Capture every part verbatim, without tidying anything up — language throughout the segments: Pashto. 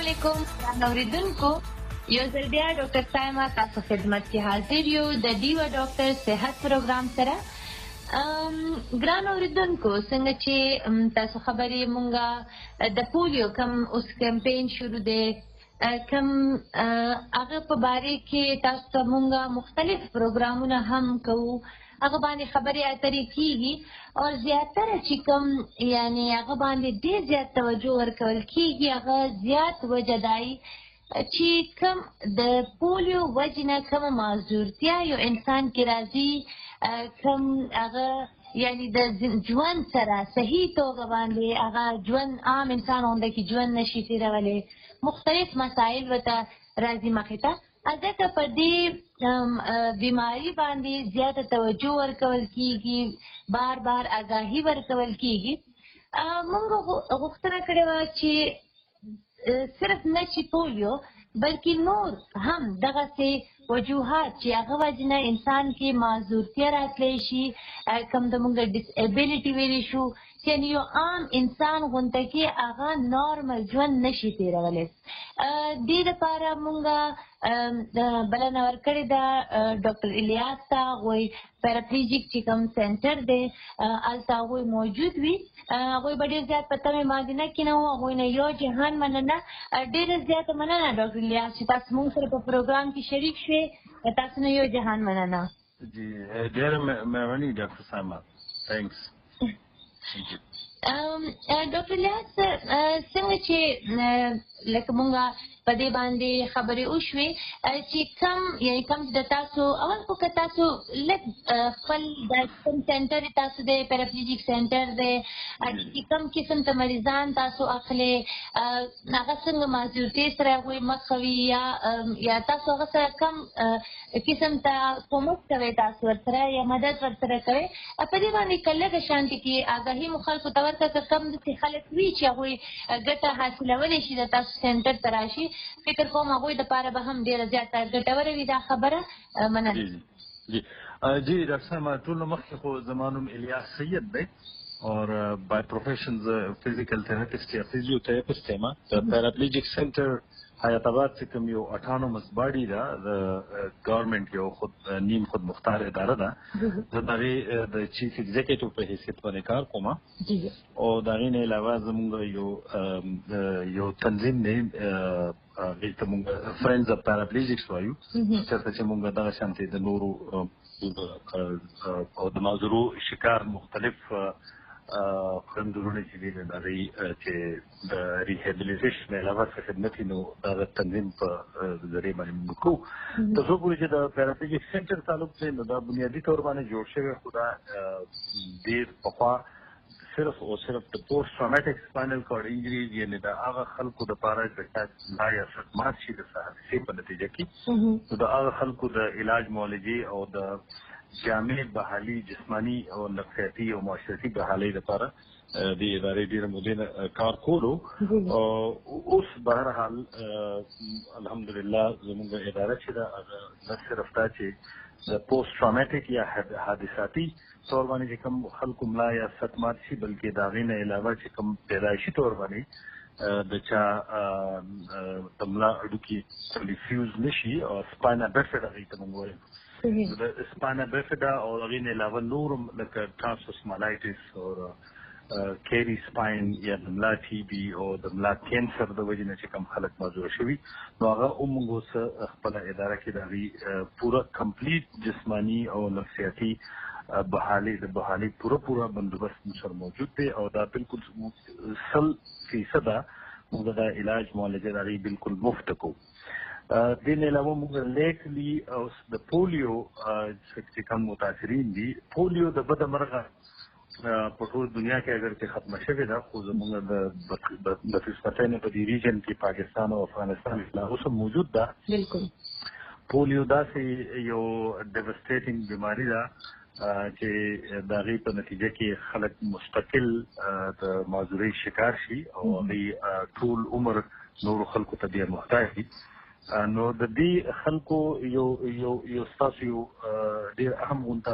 علیکم اوریدونکو یو ځل بیا ډاکټر سایما تاسو خدمت کې حاضر یو د دیوا ډاکټر صحت پروګرام سره. ګران اوریدونکو څنګه چې تاسو خبرې مونږه د پولیو کم اوس کمپین شروع دی کم هغه په باره کې تاسو ته مونږه مختلف پروګرامونه هم کوو هغه باندې خبرې اترې کیږي او زیاتره چې کوم یعنی هغه باندې ډېر زیات توجه ورکول کیږي هغه زیات وجه دای چې کوم د پولیو وجې نه کومه معذورتیا یو انسان کې راځي کوم هغه یعنی د ژوند سره صحیح توګه باندې هغه ژوند عام انسان غوندې کې ژوند نشي تېرولی مختلف مسایل ورته راځي مخې ته ځکه په دې بیماري باندې زیاته توجه ورکول کیږي بار بار آګاهي ورکول کیږي. موږ غوښتنه کړې وه چې صرف نه چې پولیو بلکې نور هم دغسې وجوهات چې هغه وجې نه انسان کې معذورتیا راتلی شي کوم د موږ ډس ایبیلیټي ویلی شو یعنې یو عام انسان غونته کې هغه نارمل ژوند نشي تېرولی. دې دپاره موږ بلنه ورکړې ده ډاکټر الیاس ته هغوی پیراپلیجیک چې کوم سینټر دی هلته هغوی موجود وي هغوی به ډېر زیات په تمې مادینه کې نه وو هغوی نه یو جهان مننه ډېره زیاته مننه ډاکټر الیاس چې تاسو موږ سره په پروګرام کې شریک شوې تاسو نه یو جهان مننه. جی ډېره مهرباني ډاکټر سایما تھینکس. ډاکټر الیاس څنګه چې لکه مونږه په دې باندې خبرې وشوې چې کم یعنې کم د تاسو اول خو که تاسو لږ خپل د کوم سینټر تاسو دی پیراپلیجیک سینټر دی چې کوم قسم ته مریضان تاسو اخلئ هغه څنګه معذورتۍ سره هغوی مخ وي یا یا تاسو هغه سره کم قسم ته کومک کوئ تاسو ورسره یا مدد ورسره کوئ په دې باندې که لږه شانتې کې آګاهي مو خلکو ته ورکړه که کم داسې خلک وي چې هغوی ګټه حاصلولی شي د تاسو سینټر ته راشي فکر کوم هغوی دپاره به هم ډېره زیاته ګټوره وي دا خبره مننه. جی جی ډاکټر صاحب ټول نه مخکې خو زما نوم الیاس سید دی اور بائی پروفیشن فزیکل تھراپسٹ یا فزیوتھراپسٹ یم د پیراپلیجیک سینټر حیات آباد چې کوم یو اټانومس باډي ده د ګورنمنټ یو خود نیم خود مختار اداره ده زه د هغې د چیف ایگزیکټیو په حیثیت باندې کار کوم او د هغې نه علاوه زموږ یو یو تنظیم دی هغې ته موږ فرینډز اف پیراپلیجیکس وایو چېرته چې موږ دغه شانتې د نورو او د معذورو شکار مختلف خندورونه چې دي د هغې چې د ریهیبلیټیشن نه علاوه څه خدمت وي نو دغه تنظیم په ذریعې باندې موږ کوو. تر څو پورې چې د پیراپلیجیک سینټر تعلق دی نو دا بنیادي طور باندې جوړ شوی خو دا ډېر پخوا صرف او صرف د پوسټ ټرامیټک سپاینل کارډ انجریز یعنې د هغه خلکو دپاره چې لا یا صدمات شي د حادثې په نتیجه کې نو د هغه خلکو د علاج معالجې او د جامع بحالي جسماني او نفسیاتي او معاشرتي بحالۍ لپاره د ادارې ډېره مودې نه کار کولو. اوس بهرحال الحمدلله زموږ اداره چې ده هغه نه صرف دا چې د پوسټ ټرامیټک یا حادثاتي طور باندې چې کوم خلکو ملا یا صدمات شي بلکې د هغې نه علاوه چې کوم پیدایشي طور باندې د چا د ملا هډوکي ډیفیوز نه شي او سپاینه بیفیډ هغې ته موږ وایو د سپاینه بیفیډا او هغې نه علاوه نور لکه ټرانسورس مالایټس او کیری سپاین یا د ملا ټي بي او د ملا کینسر د وجې نه چې کوم خلک معذور شوي نو هغه هم موږ اوس خپله اداره کې د هغې پوره کمپلیټ جسماني او نفسیاتي بحالي د بحالي پوره پوره بندوبست موږ سره موجود دی او دا بالکل سل فیصده موږ دا علاج معالجه د هغې بالکل مفت کوو. دې نه علاوه موږ لیکلي او د پولیو چې کوم متاثرین دي پولیو د بده مرغه په ټول دنیا کې اگر چې ختمه شوې ده خو زموږ د بتسمتۍ نه په دې ریجن کې پاکستان او افغانستان لا اوس هم موجود ده. بالکل پولیو داسې یو ډیوسټیټینګ بیماري ده چې د هغې په نتیجه کې خلک مستقل د معذورۍ شکار شي او هغوی ټول عمر نورو خلکو ته بیا محتاج دي. نو د دې خلکو یو یو یو ستاسو یو ډېر اهم غونته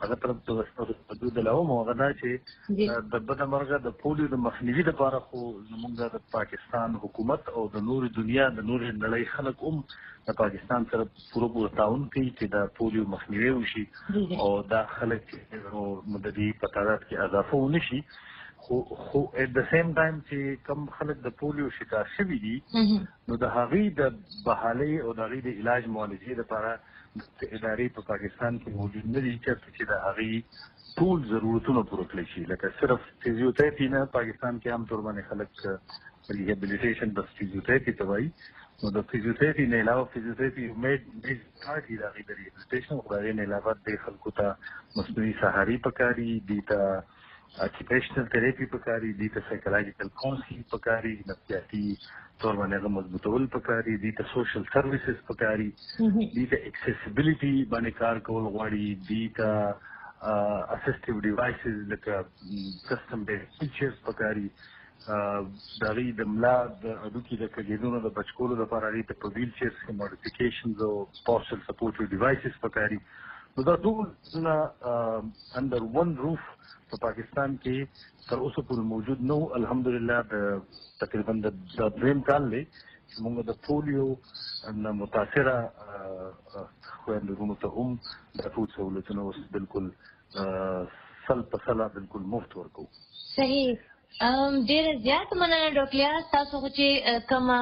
هغه طرف ته حدود له مو غدا چې د بده مرغه د پولیو د مخنیوي لپاره خو زمونږ د پاکستان حکومت او د نور دنیا د نور نړۍ خلک هم د پاکستان سره پوره پوره تعاون کوي چې د پولیو مخنیوي وشي او دا خلک چې مددي په تعداد کې اضافه ونشي خو خو at the same time چې کم خلک د پولیو شکار شوي دي نو د هغې د بحالۍ او د هغې د علاج معالجې لپاره ادارې په پاکستان کې موجود نه دي چېرته چې د هغې ټول ضرورتونه پوره کړی شي لکه صرف فزیوتراپي نه پاکستان کې عام طور باندې خلک ریهیبلیټیشن بس فزیوتراپي ته وایي نو د فزیوتراپي نه علاوه فزیوتراپي میډ میډ کار دي د هغې د ریهیبلیټیشن خو د هغې نه علاوه د خلکو ته مصنوعي سهاري پکاري دي ته occupational therapy پکاري دي ته psychological counseling پکاري نفسیاتي طور باندې هغه مضبوطول پکاري دي ته social services پکاري دي ته accessibility باندې کار کول غواړي دي ته assistive devices لکه custom based features پکاري د هغې د ملا د هډوکي د کږېدونو د بچ کولو لپاره هغې ته په ویل چیرز کې modifications او postural supportive devices پکاري نو دا ټول under one roof په پاکستان کې تر اوسه پورې موجود نو الحمدلله د تقریبا د دریم کال دی چې موږ د پولیو نه متاثره خویندو وروڼو ته هم د فود سهولتونه اوس بالکل سل په سله بالکل مفت ورکوو. صحیح. ډېره زیاته مننه ډاکټر الیاس تاسو خو چې کومه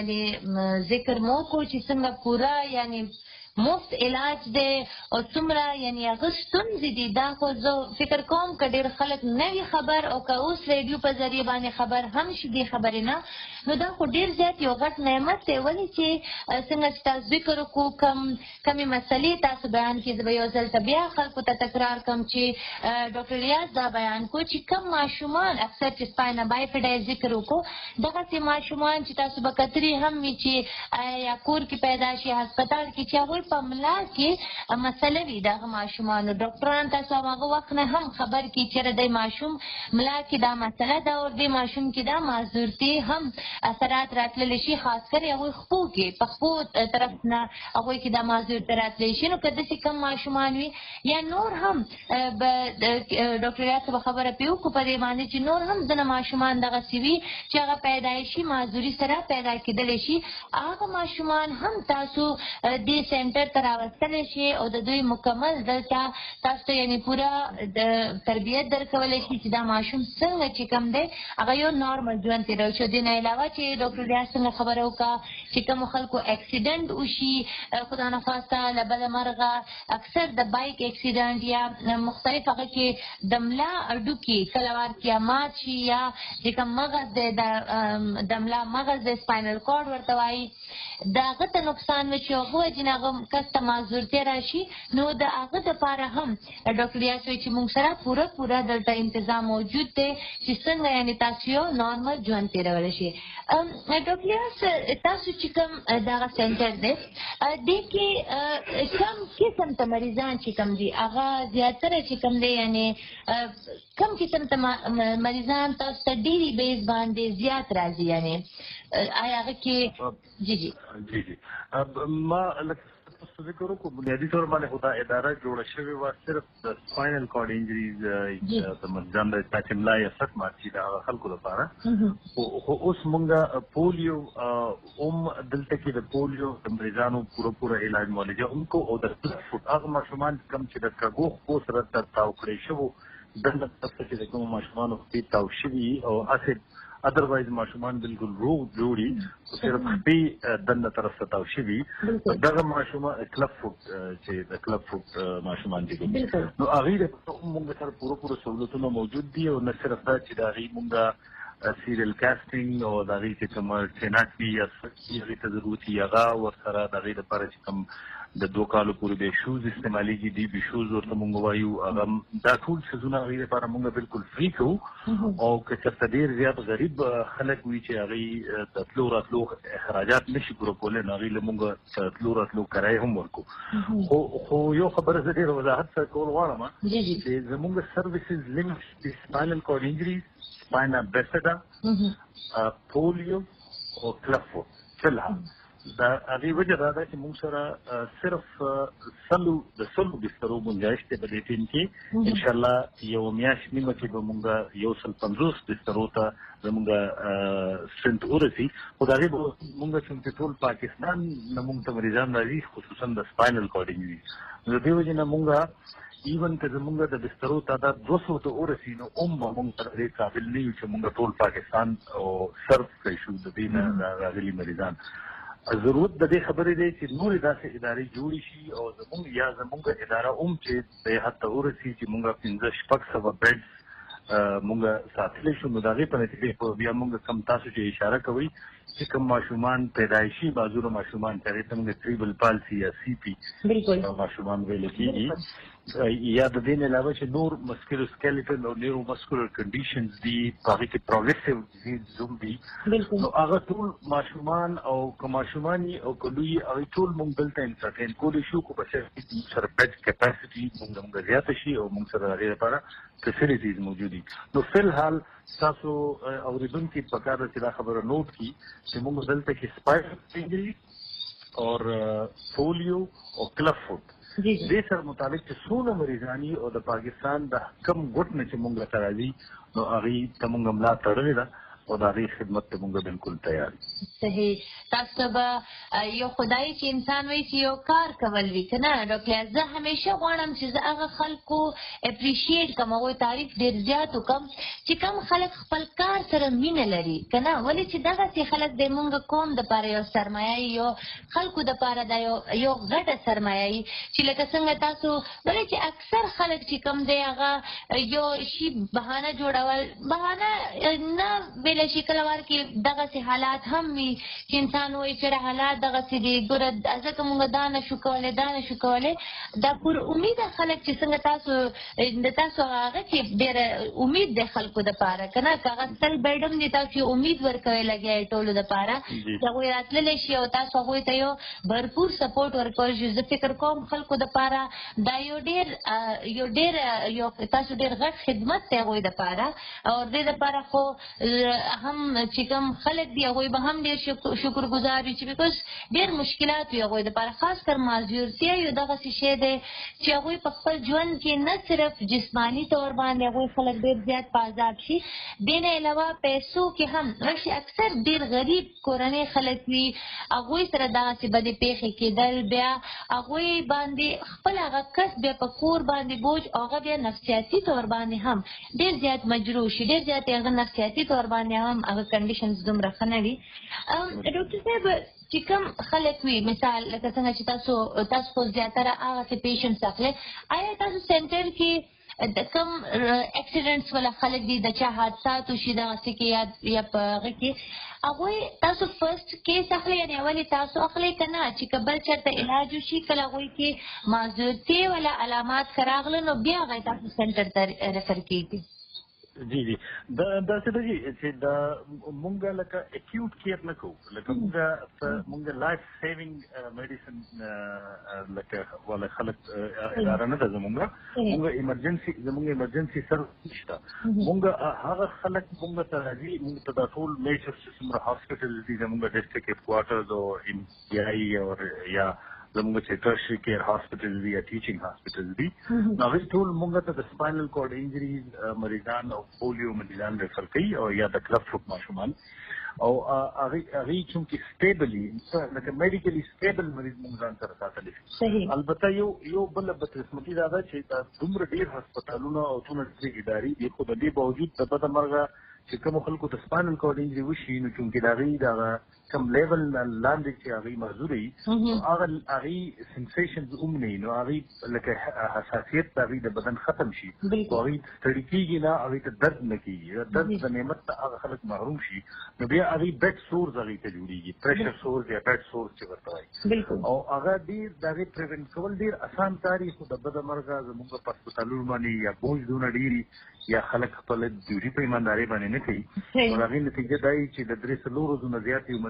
یعنې ذکر مو کو چې څنګه پوره یعنې مفت علاج دی او څومره یعنې هغه ستونزې دي دا خو زه فکر کوم که ډېر خلک نه وي خبر او که اوس ریډیو په ذریعه باندې خبر هم شي دې خبرې نه نو دا خو ډېر زیات یو غټ نعمت دی ولې چې څنګه چې تاسو ذکر وکړو کم کمې مسلې تاسو بیان کړي زه به یو ځل ته بیا خلکو ته تکرار کړم چې ډاکټر الیاس دا بیان کړو چې کم ماشومان اکثر چې سپاینه بایفیډا یې ذکر وکړو دغسې ماشومان چې تاسو به کتري هم وي چې یا کور کې پیدا شي هسپتال کې چې هغوی په ملا کې مسله وي دغه ماشومانو ډاکټران تاسو هغه وخت نه هم خبر کړي چېرې دی ماشوم ملا کې دا مسله ده او دې ماشوم کې دا معذورتي هم اثرات راتللی شي خاص کر هغوی خپو کې په خپو طرف نه هغوی کې دا معذورتي راتلی شي نو که داسې کم ماشومان وي یا نور هم به ډاکټر الیاس به خبره پرې وکړو په دې باندې چې نور هم ځینې ماشومان دغسې وي چې هغه پیدایشي معذوري سره پیدا کېدلی شي هغه ماشومان هم تاسو دې سینټر ته راوستلی شي او د دوی مکمل دلته تاسو ته یعنې پوره د تربیت درکولی شي چې دا ماشوم څنګه چې کوم دی هغه یو نارمل ژوند تېروي شي دې نه علاوه چې ډاکټر الیاس څنګه خبره وکړه چې کومو خلکو اکسیډنټ وشي خدا نخواسته له بده مرغه اکثر د بایک اکسیډنټ یا مختلف هغه کې د ملا هډوکي کله وار کې یا مات شي یا چې کوم مغز دی د ملا مغز دی سپاینل کارډ ورته وایي د هغه ته نقصان وشي او هغه وجې نه هغه کس ته معذورتیا راشي نو د هغه دپاره هم ډاکټر الیاس وایي چې موږ سره پوره پوره دلته انتظام موجود دی چې څنګه یعنې تاسو یو نارمل ژوند تېرولی شي. ډاکټر الیاس تاسو چې کوم دغه سینټر دی دې کې کم قسم ته مریضان چې کوم دي هغه زیاتره چې کوم دی یعنې کم قسم ته مریضان تاسو ته ډېرې بیس باندې زیات راځي یعنې آیا هغه کې جی جی جی جی ما تاسو ذکر وکړو بنیادي طور باندې خو دا اداره جوړه شوې وه صرف د سپاینل کارډ انجریز د مجان د ملا یا سټ مات شي د هغه خلکو لپاره خو اوس مونږ پولیو هم دلته کې د پولیو د مریضانو پوره پوره علاج معالجه هم کو او د هغه ماشومان کم چې د کږو خپو سره تاو کړی شوو دنده طرف ته چې د کومو ماشومانو خپې تاو شوي او هسې ادروایز ماشومان بالکل روغ جوړي صرف خپې دنده طرف ته تاو شوي دغه ماشومان کلب فوټ چې د کلب فوټ ماشومان دي نو هغې دپاره هم مونږ سره پوره پوره سهولتونه موجود دي او نه صرف دا چې د هغې مونږ سیریل کاسټینګ او د هغې چې کومه ټیناټ وي یا څه هغې ته ضرورت وي هغه ورسره د هغې دپاره چې کوم د دوه کالو پورې به شوز استعمالیږي دي به شوز ورته مونږ وایو هغه دا ټول څیزونه هغې لپاره مونږ بالکل فری کوو او که چېرته ډېر زیات غریب خلک وي چې هغې د تلو راتلو اخراجات نه شي پوره کولی نو هغې له مونږ تلو راتلو کرایه هم ورکوو خو خو یو خبره زه ډېر وضاحت سره کول غواړم چې زمونږ سروسز لینک د سپاینل کارډ انجریز سپاینه بیسیډا پولیو او کلب فوټ فی الحال دا هغې وجه دا ده چې موږ سره صرف سلو د سلو بسترو ګنجایش دی په دې ټیم کې. انشاءالله یو میاشت نیمه کې به موږ یو سل پنځوس بسترو ته زموږ سټرنت ورسي. خو د هغې به موږ چونکې ټول پاکستان نه موږ ته مریضان راځي، خصوصا د سپاینل کارډ انجري، نو د دې وجې نه موږ ایون که زمونږ د بسترو تعداد دوه سوو ته ورسي نو هم به موږ تر دې قابل نه یو چې موږ ټول پاکستان او سرف کړی شو د دې نه راغلي مریضان. ضرورت د دې خبرې دی چې نورې داسې ادارې جوړې شي او زمونږ یا زمونږ اداره هم چې دې حد ته ورسي چې موږ پنځه شپږ سوه بیډز موږ ساتلی شو. نو د هغې په نتیجې په بیا موږ کم تاسو چې اشاره کوئ چې کوم ماشومان پیدایشي معذوره ماشومان چې هغې ته موږ تریبل پالسي یا سی پي ماشومان ویل کېږي، یا د دې نه علاوه چې نور مسکولو سکیلیټن او نیورو مسکولر کنډیشنز دي، په هغې کې پروګریسیو ډیزیز هم دي، نو هغه ټول ماشومان او که ماشومان او که لوی هغې ټول موږ دلته انټرټین کولی شو، خو په شرط کې موږ سره بیډ کیپاسټي موږ موږ زیاته شي او موږ سره د هغې لپاره فیسیلیټیز موجود دي. نو فی الحال تاسو اورېدونکي په کار ده چې دا خبره نوٹ کړي چې موږ دلته کې سپاینل انجري او پولیو او کلف فوټ دې سره متعلق چې څونه مریضان او د پاکستان د کم ګوټ نه چې موږ ته راځي نو هغې ته موږ ملا تړلې ده او د هغې خدمت ته موږ بالکل تیار یو. صحیح. تاسو به یو خدای چې انسان وایي چې یو کار کول وي که نه ډاکټر، زه همیشه غواړم چې زه هغه خلکو اپریشیټ کړم، هغوی تعریف ډېر زیات وکړم چې کوم خلک خپل کار سره مینه لري که نه، ولې چې دغسې خلک د موږ قوم دپاره یو سرمایه وي، یو خلکو دپاره دا یو یو غټه سرمایه وي چې لکه څنګه تاسو ولې چې اکثر خلک چې کوم دی هغه یو شي بهانه جوړول، بهانه نه ویلی شي کله وار کې دغسې حالات هم وي چې انسان وایي چې حالات دغسې دي، ګوره ځکه موږ دا نه شو کولی دا نه شو کولی. دا پر امیده خلک چې څنګه تاسو د تاسو هغه چې ډېره امید دی خلکو دپاره که نه، که هغه سل بیډ هم دي تاسو امید ورکوئ لګیا یې ټولو دپاره چې هغوی راتللی شي او تاسو هغوی ته یو بھرپور سپورټ ورکولی شي. زه فکر کوم خلکو دپاره دا یو ډېر یو ډېر یو تاسو ډېر غټ خدمت دی هغوی دپاره، او دې دپاره خو هم چې کوم خلک دي هغوی به هم ډېر شکر ګزار وي چې بیکاز ډېر مشکلات وي هغوی دپاره، خاص کر معذورتیا یو دغسې شی دی چې هغوی په خپل ژوند کې نه صرف جسماني طور باندې هغوی خلک ډېر زیات په عذاب شي، دې نه علاوه پیسو کې هم راشي. اکثر ډېر غریب کورنۍ خلک وي هغوی سره دغسې بدې پیښې کېدل، بیا هغوی باندې خپل هغه کس بیا په کور باندې بوج، هغه بیا نفسیاتي طور باندې هم ډېر زیات مجروح شي، ډېر زیات هغه نفسیاتي طور باندې هم هغه کنډیشنز دومره ښه نه وي. ډاکټر صاحب چې کوم خلک وي مثال لکه څنګه چې تاسو تاسو خو زیاتره هغسې پیشنټس اخلئ، آیا تاسو سینټر کې د کوم اکسیډنټس والا خلک دي د چا حادثات وشي دغسې کې یا په هغه کې هغوی تاسو فرسټ کیس اخلئ، یعنې اولې تاسو اخلئ که نه چې که بل چېرته علاج وشي کله هغوی کې معذورتي والا علامات که راغله نو بیا هغه تاسو سینټر ته ریفر کېږي؟ جی جی دا داسې ده چې دا مونږ لکه اکیوټ کیر نه کوو، لکه مونږ مونږ لایف سیوینګ میډیسن لکه والا خلک اداره نه ده زمونږ، مونږ ایمرجنسي زمونږ ایمرجنسي سروس نشته. مونږ هغه خلک مونږ ته راځي، مونږ ته دا ټول میجر څومره هاسپټل دي زمونږ ډسټرکټ هیډ کوارټرز او ایم پی آی او یا زموږ چې ټرشري کیر هاسپټل دي یا ټیچینګ هاسپټل دي، نو هغوی ټول موږ ته د سپاینل کارډ انجریز مریضان او پولیو مریضان ریفر کوي او یا د کلف فوټ ماشومان، او هغوی چونکې سټیبلي لکه میډیکلي سټیبل مریض موږ ځان سره ساتلی شو. البته یو یو بله بدقسمتي دا ده چې دومره ډېر هسپتالونه او څومره ډېرې ادارې دي، خو د دې باوجود د بده مرغه چې کومو خلکو ته سپاینل کارډ انجري وشي نو چونکې د هغوی د کم لیول لاندې چې هغوی معذوره وي نو هغه هغوی سنسیشنز هم نه وي، نو هغوی لکه حساسیت د هغوی د بدن ختم شي، هغوی ستړي کېږي نه، هغوی ته درد نه کېږي، درد د نعمت ته هغه خلک محروم شي، نو بیا هغوی بیډ سورز هغوی ته جوړېږي، پریشر سورز یا بیډ سورز چې ورته وایي، او هغه ډېر د هغې پریوینټ کول ډېر اسان کار وي، خو د بده مرغه زموږ په هسپتالونو باندې یا بوج دونه ډېر یا خلک خپله ډیوټي په ایماندارۍ باندې نه کوي، نو د هغې نتیجه دا وي چې د درې څلور ورځو نه زیات یو مریض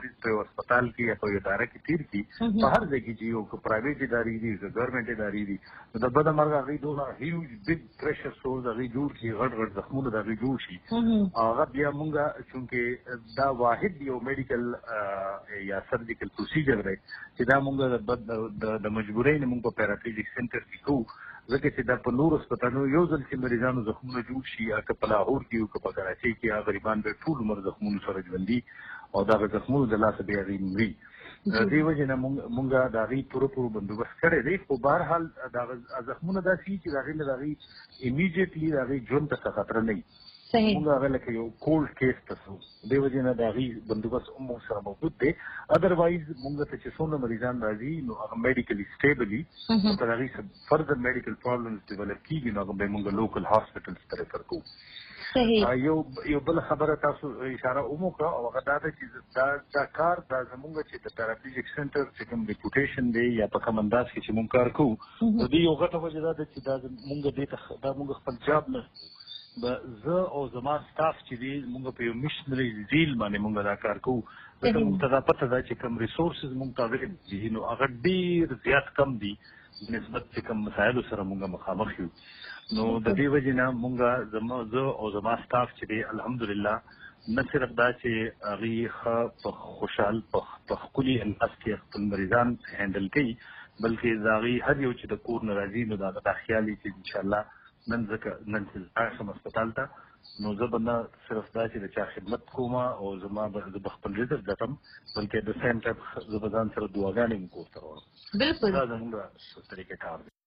مریض په هسپتال کې یا په اداره کې تیر کی په هر ځای کې چې یو پرایویټ ادارې دي که ګورنمنت ادارې دي نو د بده مرغه هغوی دونه هیوج بګ پریشر سورز هغوی جوړ شي غټ غټ زخمونه د هغوی جوړ شي هغه بیا مونږ چونکې دا واحد یو میډیکل یا سرجیکل پروسیجر دی چې دا مونږ د مجبورۍ نه مونږ په پیراپلیجیک سنټر کې کوو ځکه چې دا په نورو هسپتالونو یو ځل چې مریضانو زخمونه جوړ شي که په لاهور کې وي که په کراچۍ کې هغه غریبان به ټول عمر زخمونو سره ژوندي او دغه زخمونو د لاسه بیا هغوی مري د دې وجې نه مونږ د هغوی پوره پوره بندوبست کړی دی خو بهرحال دغه زخمونه داسې وي چې د هغوی نه د هغوی ایمیډیټلي د هغوی ژوند ته څه خطره نه وي مونږ هغه لکه یو کولډ کیس ته سو دې وجې نه د هغوی بندوبست هم مونږ سره موجود دی ادروایز مونږ ته چې څومره مریضان راځي نو هغه میډیکلي سټیبلي او که د هغوی څه فردر میډیکل پرابلمز ډیولپ کېږي نو هغه به مونږ لوکل هاسپټلز ته ریفر کوو یو یو بل خبره تاسو اشاره هم وکړه او هغه دا ده چې دا دا کار دا زمونږ چې د پیراپلیجیک سنټر چې کوم ریپوټیشن دی یا په کوم انداز کې چې مونږ کار کوو د دې یو غټه وجه دا ده چې دا مونږ دې ته دا مونږ خپل جاب نه زه او زما سټاف چې دی مونږ په یو مشنري زیل باندې مونږ دا کار کوو ځکه مونږ ته دا پته ده چې کوم ریسورسز مونږ ته اویلیبل دي نو هغه ډېر زیات کم دي نسبت چې کوم مسایلو سره مونږ مخامخ یو نو د دې وجې نه مونږ زما زه او زما سټاف چې دی الحمدلله نه صرف دا چې هغوی ښه په خوشحال په ښکلي انداز کې خپل مریضان هینډل کوي بلکې د هغوی هر یو چې د کور نه راځي نو د هغه دا خیال وي چې انشاءالله نن ځکه نن چې لاړ شم هسپتال ته نو زه به نه صرف دا چې د چا خدمت کوم او زما به زه به خپل رزق ګټم بلکې د سیم ټایم زه به ځان سره دعاګانې هم کور ته راوړم بالکل دا زموږ طریقې کار دی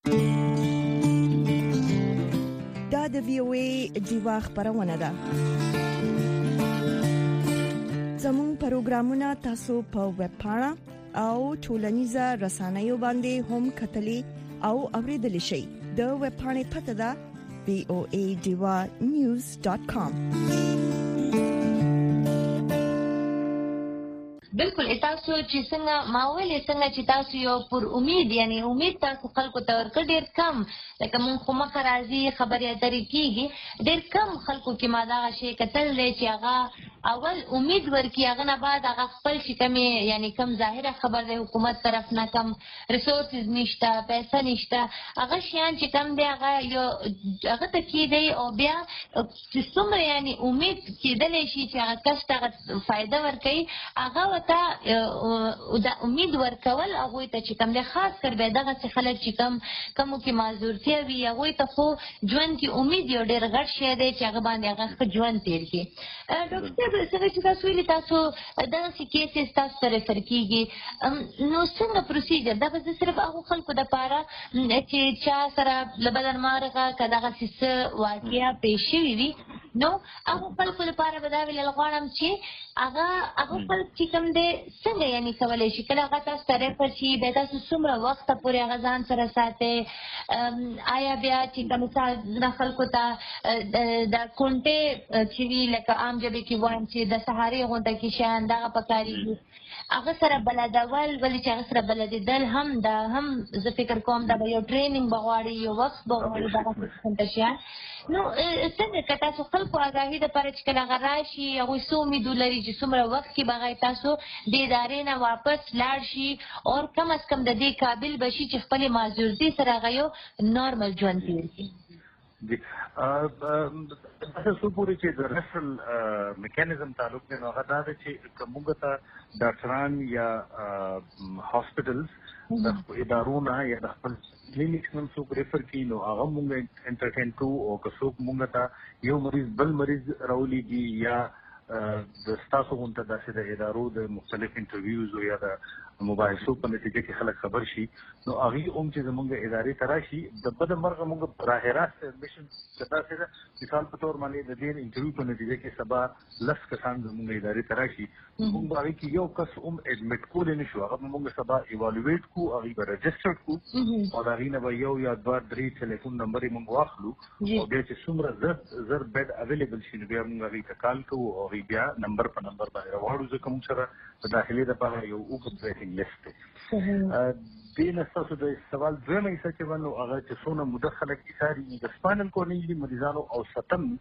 دا د وی او ای ډیوا خبرونه ده زموږ پروګرامونه تاسو په ویب پاڼه او ټولنیزه رسنیو باندې هم کتلی او اوریدلی شئ د ویب پاڼې پته ده وی او ای ډیوا نیوز ډاٹ کام بالکل تاسو چې څنګه ما ویلې څنګه چې تاسو یو پر امید یعنی امید تاسو خلکو ته ورکړ ډېر کم لکه مونږ خو مخه راځي خبرې اترې کېږي ډېر کم خلکو کې ما دغه شی کتل دی چې هغه اول امید ورکړي هغه نه بعد هغه خپل چې کومې یعنی کم ظاهره خبر دی حکومت طرف نه کم ریسورسز نشته پیسه نشته هغه شیان چې کم دی هغه یو هغه ته کېدی او بیا چې څومره یعنی امید کېدلی شي چې هغه کس ته هغه فایده ورکوي هغه ته د امید ورکول هغوی ته چې کوم دی خاص کر بیا دغسې خلک چې کوم کومو کې معذورتیا وي هغوی ته خو ژوند کې امید یو ډېر غټ شی دی چې هغه باندې هغه ښه ژوند تېر کړي ډاکټر صاحب څنګه چې تاسو ویلي تاسو دغسې کیسز تاسو ته ریفر کېږي نو څنګه پروسیجر دا به زه صرف هغو خلکو دپاره چې چا سره له بدنمارغه که دغسې څه واقعه پیښ شوي وي نو هغو خلکو لپاره به دا ویلل غواړم چې هغه هغه خلک چې کوم دی څنګه یعنې کولی شي کله هغه تاسو ته ریفر شي بیا تاسو څومره وخته پورې هغه ځان سره ساتئ آیا بیا چې کوم مثال د خلکو ته د کونټې چې وي لکه عام ژبې کې وایم چې د سهارې غونډه کې شیان دغه پکارېږي هغه سره بلدول ولې چې هغه سره بلدېدل هم دا هم زه فکر کوم دا به یو ټریننګ به غواړي یو وخت به غواړي دغه قسم ته شیان نو څنګه که تاسو خلکو آګاهي دپاره چې کله هغه راشي هغوی څه امید ولري چې څومره وخت کې به هغه تاسو د ادارې نه واپس لاړ شي او کم از کم د دې قابل به شي چې خپلې معذورتي سره هغه یو نارمل ژوند تېر کړي تاسو پورې چې د ریفرل میکانیزم تعلق دی نو هغه دا ده چې که موږ ته ډاکټران یا هاسپټلز د ادارو نه یا د خپل کلینیکس نه څوک ریفر کړي نو هغه موږ انټرټین کوو او که څوک موږ ته یو مریض بل مریض راولیږي یا د ستاسو غونډه داسې د ادارو د مختلف انټرویوز یا د مباحثو په نتیجه کې خلک خبر شي نو هغوی هم چې زموږ ادارې ته راشي د بده مرغه موږ براه راست ایډمیشن چې داسې ده مثال په طور باندې د دې انټرویو په نتیجه کې سبا لس کسان زموږ ادارې ته راشي موږ به هغوی کې یو کس هم اډمیټ کولی نه شو هغه به موږ سبا ایوالویټ کړو هغوی به رجسټرډ کړو او د هغوی نه به یو یا دوه درې ټلیفون نمبر یې موږ واخلو او بیا چې څومره زر زر بیډ اویلیبل شي نو بیا موږ هغوی ته کال کوو او هغوی بیا نمبر په نمبر باندې راوړو ځکه موږ سره د داخلې دپاره یو اوږد ویټینګ لیست دی دې نه ستاسو د سوال دویمه حصه چې ونه هغه چې څونه موده خلک ایساري د سپاینل کورډ انجري مریضانو او ستم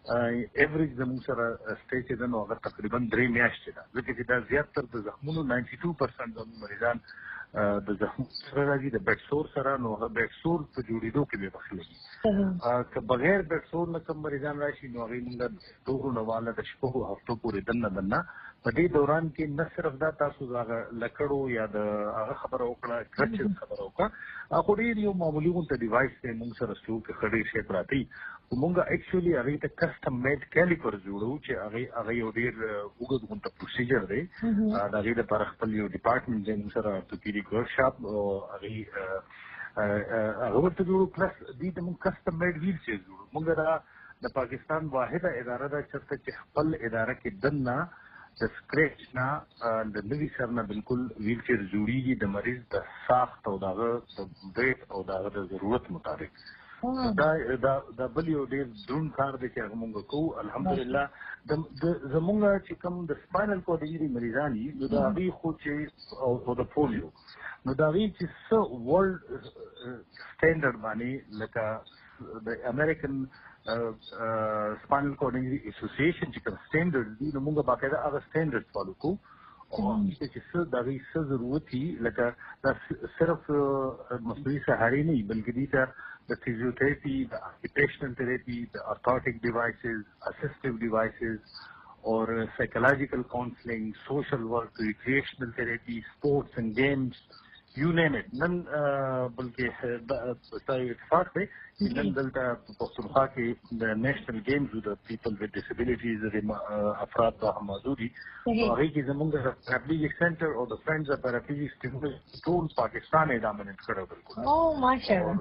ایوریج زموږ سره سټیج ده نو هغه تقریبا درې میاشتې ده ځکه چې دا زیاتره د زخمونو ناینټي ټو پرسنټ زموږ مریضان د زخمونو سره راځي د بیډ سور سره نو هغه بیډ سور په جوړېدو کې به بخلېږي که بغیر بیډ سور نه کوم مریضان راشي نو هغوی موږ دوغو نه واله د شپږو هفتو پورې دننه دننه په دې دوران کې نه صرف دا تاسو د هغه لکړو یا د هغه خبره وکړه کرچز خبره وکړه خو ډېر یو معمولي غونته ډیوایس دی موږ سره څو کې ښه ډېر شی پراته وي خو موږ اکچولي هغې ته کسټم میډ کیلیپر جوړوو چې هغې هغه یو ډېر اوږد غونته پروسیجر دی د هغې دپاره خپل یو ډپارټمنټ دی موږ سره ارتوپیډیک ورکشاپ او هغې هغه ورته جوړو پلس دوی ته موږ کسټم میډ ویل چیر جوړو موږ دا د پاکستان واحده اداره ده چېرته چې خپل اداره کې دننه د سکریچ نه د نوي سر نه بالکل ویل چیر جوړیږي د مریض د ساخت او د هغه د بیټ او د هغه د ضرورت مطابق دا دا بل یو ډېر دروند کار دی چې هغه موږ کوو الحمدلله زموږ چې کوم د سپاینل کورډ انجري مریضان دي نو د هغوی خو چې او د پولیو نو د هغوی چې څه ورلډ سټینډرډ باندې لکه د امریکن سپاینل کورډ انجري اسوسییشن چې کوم سټینډرډ دي نو موږ باقاعده هغه سټینډرډ فالو کوو او چې څه د هغوی څه ضرورت وي لکه دا صرف مصنوعي سهاري نه وي بلکې دې ته the physiotherapy, the occupational therapy, the orthotic devices, assistive devices, or uh, psychological counseling, social work, recreational therapy, sports and games, you name it. None, uh, بلکہ اتفاق ہے کہ نن دلتا پختونخوا کے the national games with the people with disabilities افراد با ہم موجودی هغه کې زمونږ د paraplegic center او the friends of paraplegic ټول پاکستان یې ډامینیټ کړو بالکل او ماشاءالله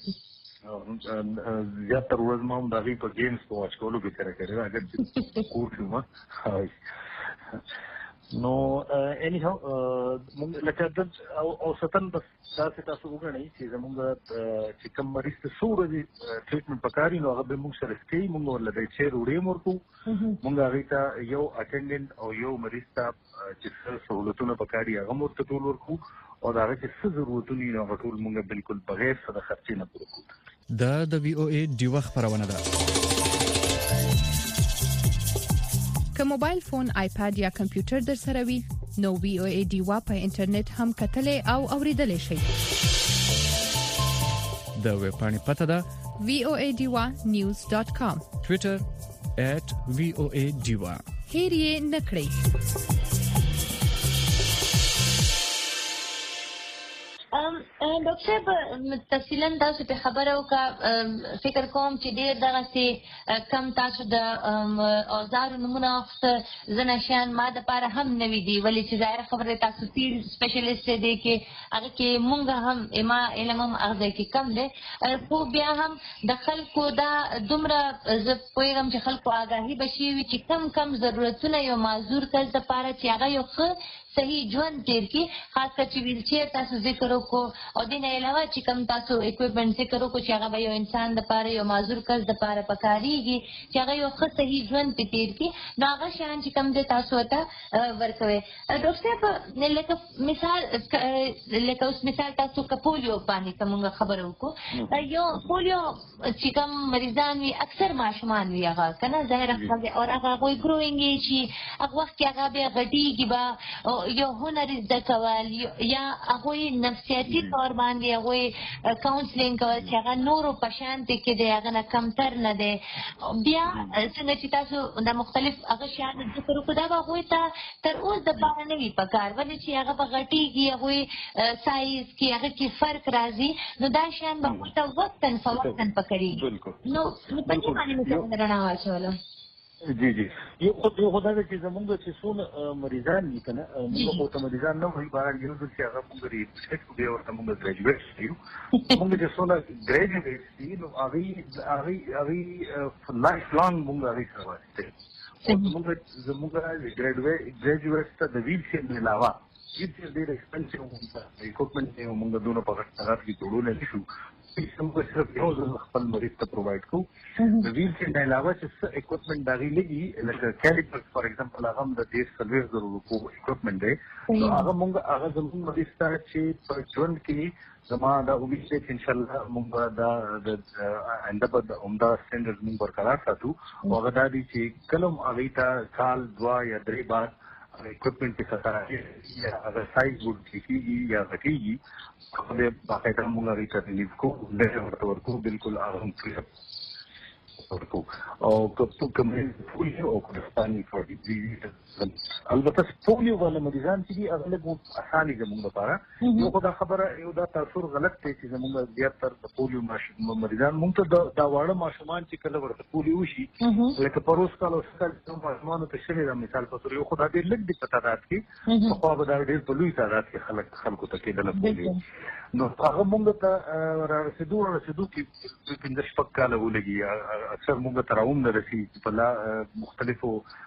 زیاتره ورځ ما هم د هغوی په ګیمز په واچ کولو کې تېره کړې ده اګر چې کور کې وم نو اینی هاو موږ لکه اوسطا بس داسې تاسو وګڼئ چې زموږ چې کوم مریض ته څو ورځې ټریټمنټ پکار وي نو هغه به موږ سره سټې موږ ورله د چیر وړې هم ورکوو موږ هغوی ته یو اټینډنټ او یو مریض ته چې څه سهولتونه پکار وي هغه هم ورته ټول ورکوو او د هغه چې څه ضرورتونه وي نو هغه ټول موږ بالکل بغیر څه د خرچې نه پوره کوو دا د وی او ای ډیوه خپرونه ده که موبایل فون آیپاد یا کمپیوټر در سره وي نو وی او ای ډیوه په انټرنیټ هم کتلې او اوریدلې شئ د ویب پاڼې پته ده وی او ای ډیوه نیوز ډاټ کام ټوئیټر ایٹ وی او ای ډیوه هیر یې نکړئ ډاکټر صاحب تفصیلا تاسو ته خبره وکړه فکر کوم چې ډېر دغسې کم تاسو د اوزارو نومونه اخیسته ځینې شیان ما دپاره هم نوي دي ولې چې ظاهره خبره تاسو فیلډ سپیشلیسټ دی کې هغه کې مونږ هم ما علم هم هغه ځای کې کم دی خو بیا هم د خلکو دا دومره زه پوهېږم چې خلکو آګاهي به شوي وي چې کم کم ضرورتونه یو معذور کس دپاره چې هغه یو ښه صحیح ژوند تیر کی خاص کر چې ویلچیر تاسو ذکر وکړو او دې نه علاوه چې کوم تاسو اکوپمنټ ذکر وکړو چې هغه به یو انسان دپاره یو معذور کس دپاره پکارېږي چې هغه یو ښه صحیح ژوند پې تیر کړي نو هغه شیان چې کوم دی تاسو ورته ورکوئ ډاکټر صاحب لکه مثال لکه اوس مثال تاسو که پولیو باندې که مونږ خبره وکړو یو پولیو چې کوم مریضان وي اکثر ماشومان وي هغه که نه ظاهره او هغه هغوی ګروینګ چې هغه وخت کې هغه بیا غټېږي به یو هنر زده کول یا هغوی نفسیاتي طور باندې هغوی کاونسلینګ کول چې هغه نورو په شانتې کې دی هغه نه کمتر نه دی بیا څنګه چې تاسو د مختلف هغه شیان ذکر وکړو دا به هغوی ته تر اوس دپاره نه وي په کار ولې چې هغه به غټېږي هغوی سایز کې هغه کې فرق راځي نو دا شیان به هغوی ته وقتاً فوقتاً پکړېږي نو په دې باندې مې څنګه رڼا واچوله جی جی یو خود یو خدای چې زمونږ چې څونه مریضان دي که نه موږ خو ته مریضان نه وایي بهر یو ځل چې هغه موږ ریسپیکټ کړو بیا ورته موږ ګریجویټ یو موږ چې څونه ګریجویټ دي نو هغوی هغوی هغوی لایف لانګ موږ هغوی سره واسطه موږ زمونږ ګریجویټ ته د ویل چیر نه علاوه ویل چیر ډېر ایکسپنسیو اکوپمنټ دی موږ دونه په غټ هغه کې جوړولی نه شو موږ صرف یو ځل خپل مریض ته پرووایډ کوو. د ویل چیر نه علاوه چې څه اکوپمنټ داغي لګي لکه کالیپر فار ایگزامپل هغه د ډیر څلوېښت زره روپو اکوپمنټ دی. نو هغه موږ هغه زموږ مریض ته چې په ژوند کې زما دا امید دی چې انشاءالله موږ دا د آینده به د عمده سټینډرډ موږ برقرار ساتو او هغه دا دی چې کله هم هغوی ته کال دوه یا درې بعد equipment کې سره یا هغه سایز ورته کېږي یا غټېږي هغه به باقاعده موږ هغې ته ریلیف کوو ډېر ورته ورکوو بالکل هغه هم فري ورکوو او که کوم پولیو او کورسپاني البته پولیو والا مریضان چې دي هغه لږ اساني زموږ لپاره یو خو دا خبره یو دا تاثر غلط دی چې زموږ زیاتره د پولیو مریضان موږ ته دا واړه ماشومان چې کله ورته پولیو وشي لکه پروس کال او سکل ماشومانو ته شوې ده مثال په توګه یو خو دا ډېر لږ دی په تعداد کې پخوا به دا ډېر په لوی تعداد کې خلک خلکو ته کېدله پولیو. نو هغه موږ ته را رسېدو را رسېدو کې پنځه شپږ کاله ولګي اکثر موږ ته راوم نه رسي په مختلفو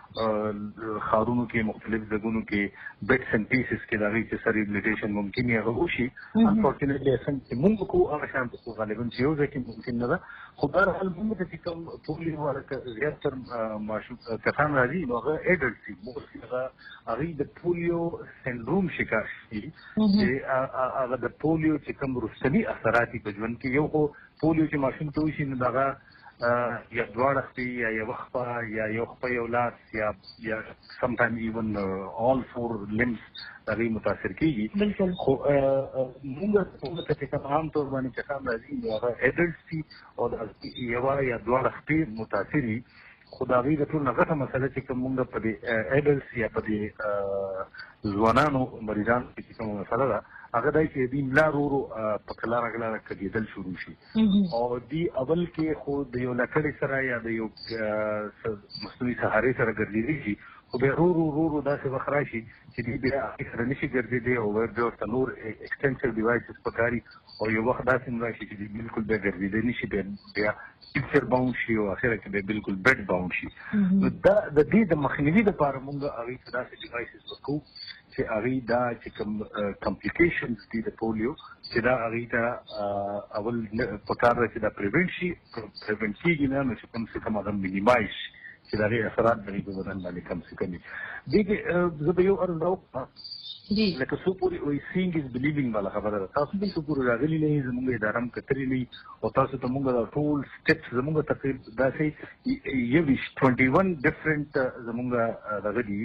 ښارونو کې مختلف ځایونو کې بیټس اینډ پیسز کې د هغوی چې سر ریبلیټیشن ممکن وي هغه وشي. انفارچونیټلی څنګه چې موږ کوو هغه شان په غالبا چې یو ځای کې ممکن نه ده خو بهرحال موږ ته چې کوم پولیو والا زیاتره کسان راځي نو هغه ایډلټ دي موسټلي هغه هغوی د پولیو سینډروم شکار شي چې هغه د پولیو چې کوم وروستني اثرات دي په ژوند کې یو خو پولیو چې ماشوم ته وشي نو دغه یا دواړه خپې یا یوه خپه یا یو خپه یو لاس یا یا سمټایم ایون آل فور لمس د هغوی متاثر کېږي. خو مونږ موږ ته چې کوم عام طور باندې کسان راځي نو هغه ایډلټس دي او د یوه یا دواړه خپې متاثر وي خو د هغوی د ټول نه غټه مسله چې کوم مونږ په دې ایډلټس یا په دې ځوانانو مریضانو کې چې کومه مسله ده هغه دی چې دوی ملا ورو ورو په کلاره کلاره کږېدل شروع شي او دوی اول کې خو د یو لکړې سره یا د یو مصنوعي سهارې سره ګرځېدلی شي خو بیا ورو ورو ورو داسې وخت راشي چې دوی بیا هغې سره نشي ګرځېدی او بیا ورته نور ایکسټنسیو ډیوایسز پکاري او یو وخت داسې هم راشي چې دوی بالکل بیا ګرځېدی نشي بیا بیا پکچر باونډ شي او اخره کې بیا بالکل بیډ باونډ شي. نو دا د دې د مخنیوي دپاره موږ هغوی ته داسې ډیوایسز ورکوو چې هغوی دا چې کوم کمپلیکیشنز دي د پولیو چې دا هغوی ته اول پکار ده چې دا پریوینټ شي پریوینټ کېږي نه نو چې کم سے کم هغه مینیمایز شي چې د هغې اثرات د هغوی په بدن باندې کم سے کم وي. دې کې زه به یو عرض راوکړم لکه څو پورې وایي سینګ از بلیوینګ والا خبره ده. تاسو به څو پورې راغلي نه یې زموږ اداره هم کتلي نه او تاسو ته مونږ دا ټول سټپس زموږ تقریب داسې یویشت ټوینټي ون ډفرنټ زموږ دغه دي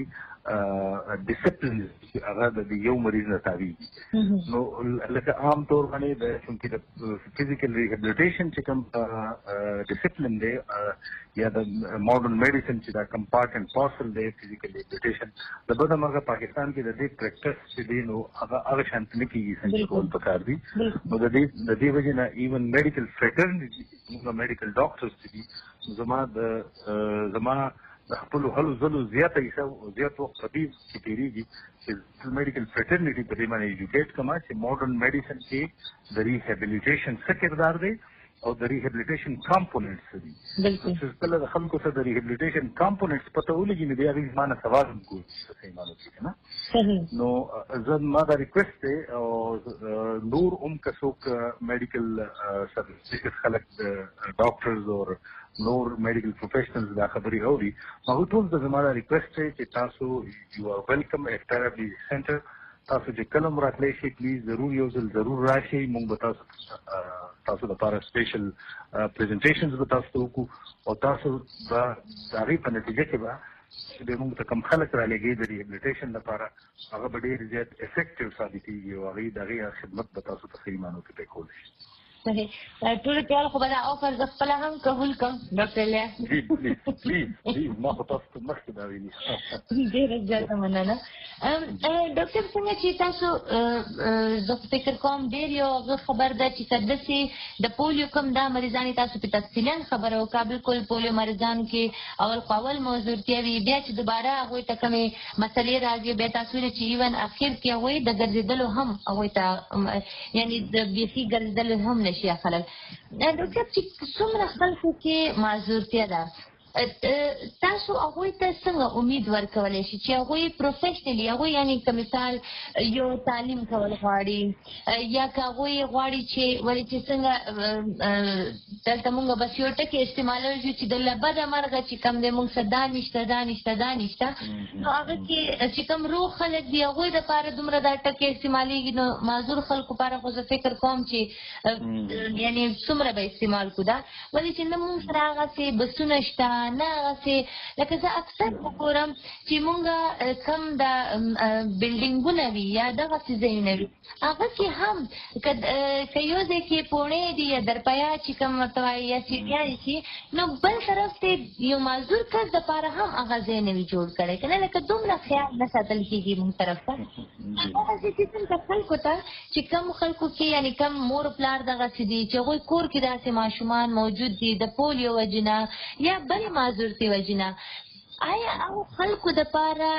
ډسپلنز چې هغه د یو مریض نه تابعېږي. نو لکه عام طور باندې د چونکې د فزیکل ریهیبلیټیشن چې کوم ډسپلن دی یا د ماډرن میډیسن چې دا کوم پارټ اینډ پارسل دی فزیکل ریهیبلیټیشن د بده مرغه پاکستان کې د دې پریکټس چې دی نو هغه هغه شانتي نه کېږي څنګه کول پکار دي. نو د دې د دې وجې نه ایون میډیکل فریټرنټي موږ میډیکل ډاکټرز چې دي زما د زما د خپلو هلو ځلو زیاته حصه زیات وخت په دې کې تېرېږي چې میډیکل فریټرنټي په دې باندې ایجوکیټ کړم چې ماډرن میډیسن کې د ریهیبلیټیشن څه کردار دی او د ریهیبلیټیشن کمپوننټس څه دي. چې کله د خلکو ته د ریهیبلیټیشن کمپوننټس پته ولګي نو بیا هغوی زما نه سوال هم کوي چې صحیح معلوم شي که نه. نو زه ما دا ریکویسټ دی او نور هم که څوک میډیکل سرټیفیکټ خلک ډاکټرز او نور میډیکل پروفیشنلز دا خبرې اوري هغوی ټول ته زما دا ریکویسټ دی چې تاسو یو آر ویلکم ایټ تھراپي سینټر. تاسو چې کله هم راتلی شئ پلیز ضرور یو ځل ضرور راشئ. موږ به تاسو تاسو لپاره سپیشل پریزنټیشنز به تاسو ته وکړو او تاسو به د هغې په نتیجه کې به چې به موږ ته کوم خلک رالېږي د ریهیبلیټیشن لپاره هغه به ډېر زیات افیکټیو ثابتېږي او هغوی د هغې خدمت به تاسو په صحیح معنو کې پرې کولی شي. صحیح ټول خیال خو به دا آفر زه خپله هم قبول کړم ډاکټر الیا. پلیز پلیز پلیز پلیز ما خو تاسو ته مخکې دا ویلي. ډېره زیاته مننه. ډاکټر څنګه چې تاسو زه فکر کوم ډېر یو خبر ده چې داسې د پولیو کوم دا مریضان تاسو په تفصیلا خبره وکړه. بالکل پولیو مریضانو کې اول خو اول موضوعتیا وي بیا چې دوباره هغوی ته کومې مسلې راځي بیا تاسو ویل چې ایون اخر کې هغوی د ګرځېدلو هم هغوی ته یعنې د بیخي ګرځېدلو هم نشي خلل. ډاکټر چې څومره خلکو کې معذورتیا ده تاسو هغه ته څنګه امید ورکولای شي چې هغه پروفیشنلی هغه یعنی کمیسال یو تعلیم کول غواړي یا هغه غواړي چې ولې چې څنګه دلته موږ بس یو ټکی استعمالوي چې د لبد مرغه چې کم د موږ صدا نشته دا نشته دا نشته نو هغه کې چې کوم روح خلک دی هغه د لپاره دومره دا ټکی استعماليږي نو معذور خلکو لپاره خو فکر کوم چې یعنی څومره به استعمال کو دا ولې چې موږ سره هغه څه بسونه شته نه هغه لکه زه اکثر وګورم چې مونږ کم د بلډینګونه وي یا دغه څیزونه وي هغه کې هم که یو ځای کې پوڼې دي یا درپیا چې کوم ورته وایي یا سیټیانې چې نو بل طرف ته یو معذور کس دپاره هم هغه ځای نه وي جوړ کړی که نه لکه دومره خیال نه ساتل کېږي مونږ طرف ته هغسې قسم ته خلکو ته چې کم خلکو کې یعنې کم مور پلار دغسې دي چې هغوی کور کې داسې ماشومان موجود دي د پولیو وجې نه یا بل معذورتي وجنه آیا او خلکو د پاره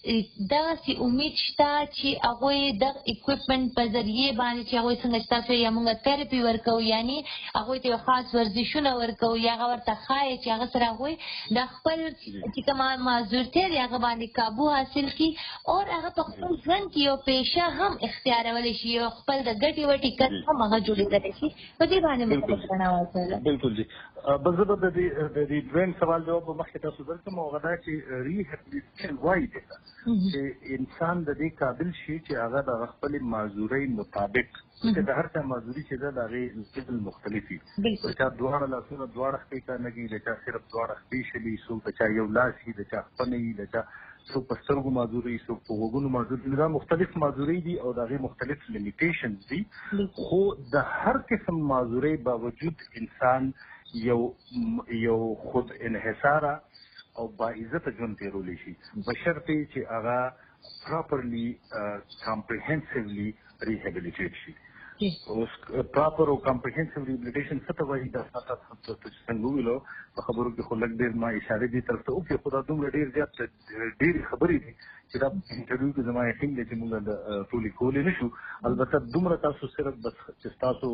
دغسې امید شته چې هغوی د اکوپمنټ په ذریعې باندې چې هغوی څنګه چې تاسو یا موږ تھراپي ورکوو یعنی هغوی ته یو خاص ورزشونه ورکوو یا هغه ورته ښایي چې هغه سره هغوی د خپل چې کومه معذورتیا دی هغه باندې کابو حاصل کړي او هغه په خپل ژوند کې یو پیشه هم اختیارولی شي یو خپل د ګټې وټې کس هم هغه جوړېدلی شي په دې باندې مو رڼا واچوله. بلکل جی بس زه به د دې دویم سوال جواب به مخکې تاسو درکړم او هغه دا چې ریهبلیټیشن وایي دی چې انسان د دې قابل شي چې هغه د خپلې معذورۍ مطابق چې د هر چا معذوري چې ده د هغې ډول مختلف وي د چا دواړه لاسونه دواړه خپې کار نه کوي د چا صرف دواړه خپې شلي څوک د چا یو لاس وي د چا خپنه وي د چا څوک په سترګو معذوري څوک په غوږونو معذوري دا مختلف معذوري دي او د هغې مختلف لیمیټیشنز دي خو د هر قسم معذورۍ باوجود انسان یو یو خود انحصاره او باعزته ژوند تېرولی شي بشرطې چې هغه پراپرلی کمپریهنسیولی ریهبلیټیټ شي. اوس پراپر او کمپریهنسیو ریهبلیټیشن څه ته وایي دا تاسو څنګه وویلو په خبرو کې خو لږ ډېر ما اشارې دې طرف ته وکړې خو دا دومره ډېر زیات ډېرې خبرې دي چې دا انټرویو کې زما یقین دی چې موږ د ټولې کولی نه شو. البته دومره تاسو صرف بس چې ستاسو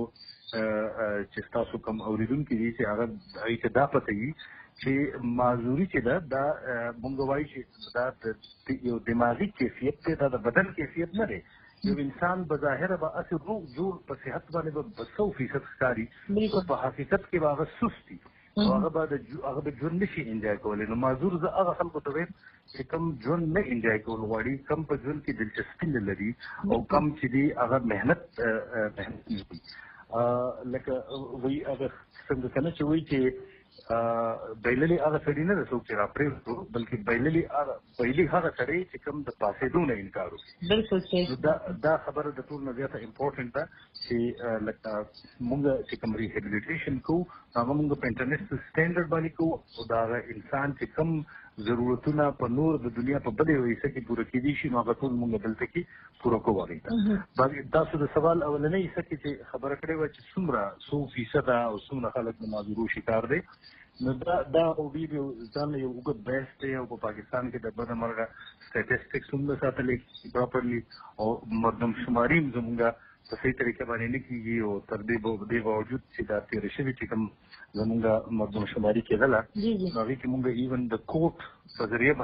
چې ستاسو کوم اورېدونکي دي چې هغه هغوی ته دا پته وي چې معذوري چې ده دا موږ وایو چې دا د یو دماغي کیفیت دی دا د بدن کیفیت نه دی. یو انسان بظاهره به هسې روغ جوړ په صحت باندې به سو فیصد ښکاري خو په حقیقت کې به هغه سست وي او هغه به هغه به ژوند نشي انجوای کولی. نو معذور زه هغه خلکو ته وایم چې کم ژوند نه انجوای کول غواړي کم په ژوند کې دلچسپي نه لري او کم چې دی هغه محنت محنت نه کوي لکه وایي هغه څنګه که نه چې وایي چې بایللي هغه سړي نه ده څوک چې راپرېږ کړو بلکې بایللي هغه بایلي هغه سړی چې کوم د پاسېدو نه انکار وکړي. بلکل صحیح. دا دا خبره د ټول نه زیاته امپورټنټ ده چې لکه موږ چې کوم ریهبلیټیشن کوو هغه موږ په انټرنیشنل سټینډرډ باندې کوو او د هغه انسان چې کوم ضرورتونه په نور د دنیا په بلې حصه کې پوره کېدی شي نو هغه ټول موږ دلته کې پوره کوو هغې ته. تاسو د سوال اولنۍ حصه کې چې خبره کړې وه چې څومره څو فیصده او څومره خلک د معذورو شکار دی نو دا دا او بي بي ځان یو وګت بیس دی او په پاکستان کې د بده مرغه سټیټسټکس هم نه ساتلې پراپرلی او مردم شماري هم زموږ په صحیح طریقه باندې نه کېږي او تر دې دې باوجود چې دا تېره شوي چې کوم زموږ مردم شماري کېدله نو هغې کې مونږ ایون د کوټ په ذریعه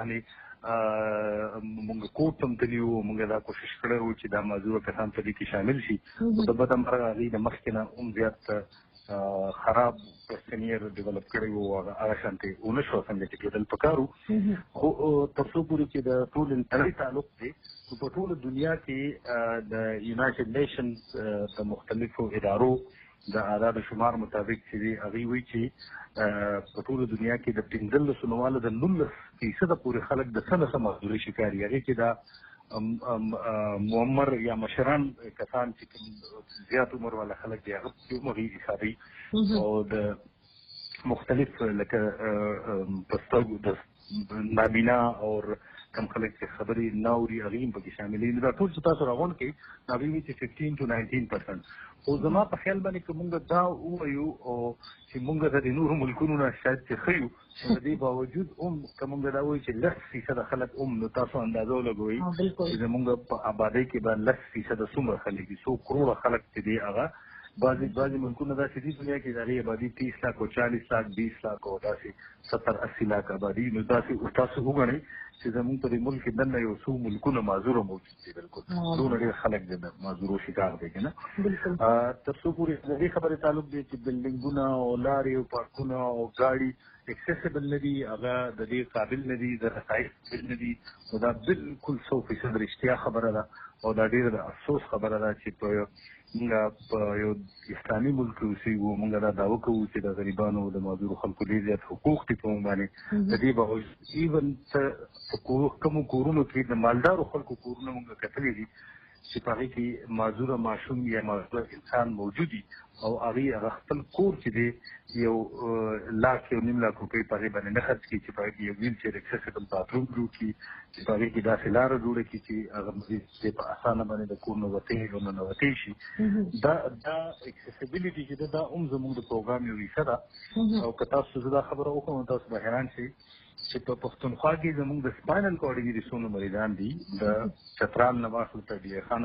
باندې مونږ کوټ هم تللي وو مونږ دا کوشش کړی وو چې دا معذوره کسان په دې کې شامل شي خو د بده مرغه هغوی د مخکې نه هم زیات خراب کوسچنیر ډیولپ کړی وو هغه شانتې ونه شوه څنګه چې کېدل پکار وو خو تر څو پورې چې د ټول انساني تعلق دی نو په ټوله دنیا کې د یونایټډ نیشنز د مختلفو ادارو د اعداد شمار مطابق چې دی هغوی وایي چې په ټوله دنیا کې د پنځلسو نه واله د نولس فیصده پورې خلک د څه نه څه معذورۍ شکار یي هغې کې دا معمر یا مشران کسان چې کوم زیات عمر والا خلک دي هغه پکې هم هغوی حسابوي او د مختلف لکه په سترګو د نابینا او کم خلک چې خبرې نه اوري هغوی هم پکې شامل دي. دا ټول چې تاسو راغونډ کړئ هغوی وایي چې ففټین ټو ناینټین پرسنټ خو زما په خیال باندې که مونږ دا ووایو او چې مونږ ته د نورو ملکونو نه شاید چې ښه یو نو د دې باوجود هم که مونږ دا وایو چې لس فیصده خلک هم نو تاسو اندازه ولګوئ چې زمونږ په ابادۍ کې به لس فیصده څومره خلک دي څو کروړه خلک چې دي هغه بعضي بعضي ملکونه داسې دي دنیا کې د هغې آبادي تیس لاک او چالیس لاک بیس لاک او داسې ستر اسی لاک آبادي. نو داسې تاسو وګڼئ چې زموږ په دې ملک کې دننه یو څو ملکونه معذوره موجود دي. بالکل دونه ډېر خلک د معذورو شکار دی که نه. تر څو پورې د دې خبرې تعلق دی چې بلډینګونه او لارې او پارکونه او ګاډي اکسیسیبل نه دي، هغه د دې قابل نه دي، د رسایش قابل نه دي. نو دا بالکل سو فیصد رښتیا خبره ده او دا ډېره د افسوس خبره ده چې په موږ په یو اسلامي ملک کې اوسېږو، موږ دا دعوه کوو چې د غریبانو او د معذورو خلکو ډېر زیات حقوق دي په موږ باندې. د دې باوجود ایون په کومو کورونو کې د مالدارو خلکو کورونه موږ کتلي دي چې په هغې کې معذوره ماشوم یا معذوره انسان موجود دي او هغې هغه خپل کور چې دی یو لاک یو نیم لاک روپۍ په هغې باندې نه خرڅ کړي چې په هغې کې یو ویل چیر اکسیسیبل باتروم جوړ کړي، چې په هغې کې داسې لاره جوړه کړي چې هغه مریض چې په اسانه باندې د کور نه وتی او ننوتی شي. دا دا اکسیسیبلیټي چې ده دا هم زموږ د پروګرام یو حصه ده. او که تاسو زه دا خبره وکړم تاسو به حیران شئ چې په پښتونخوا کې زموږ د سپاینل کارډ کې څومره مریضان دي د چترال نه واخلو تر ډیه خانه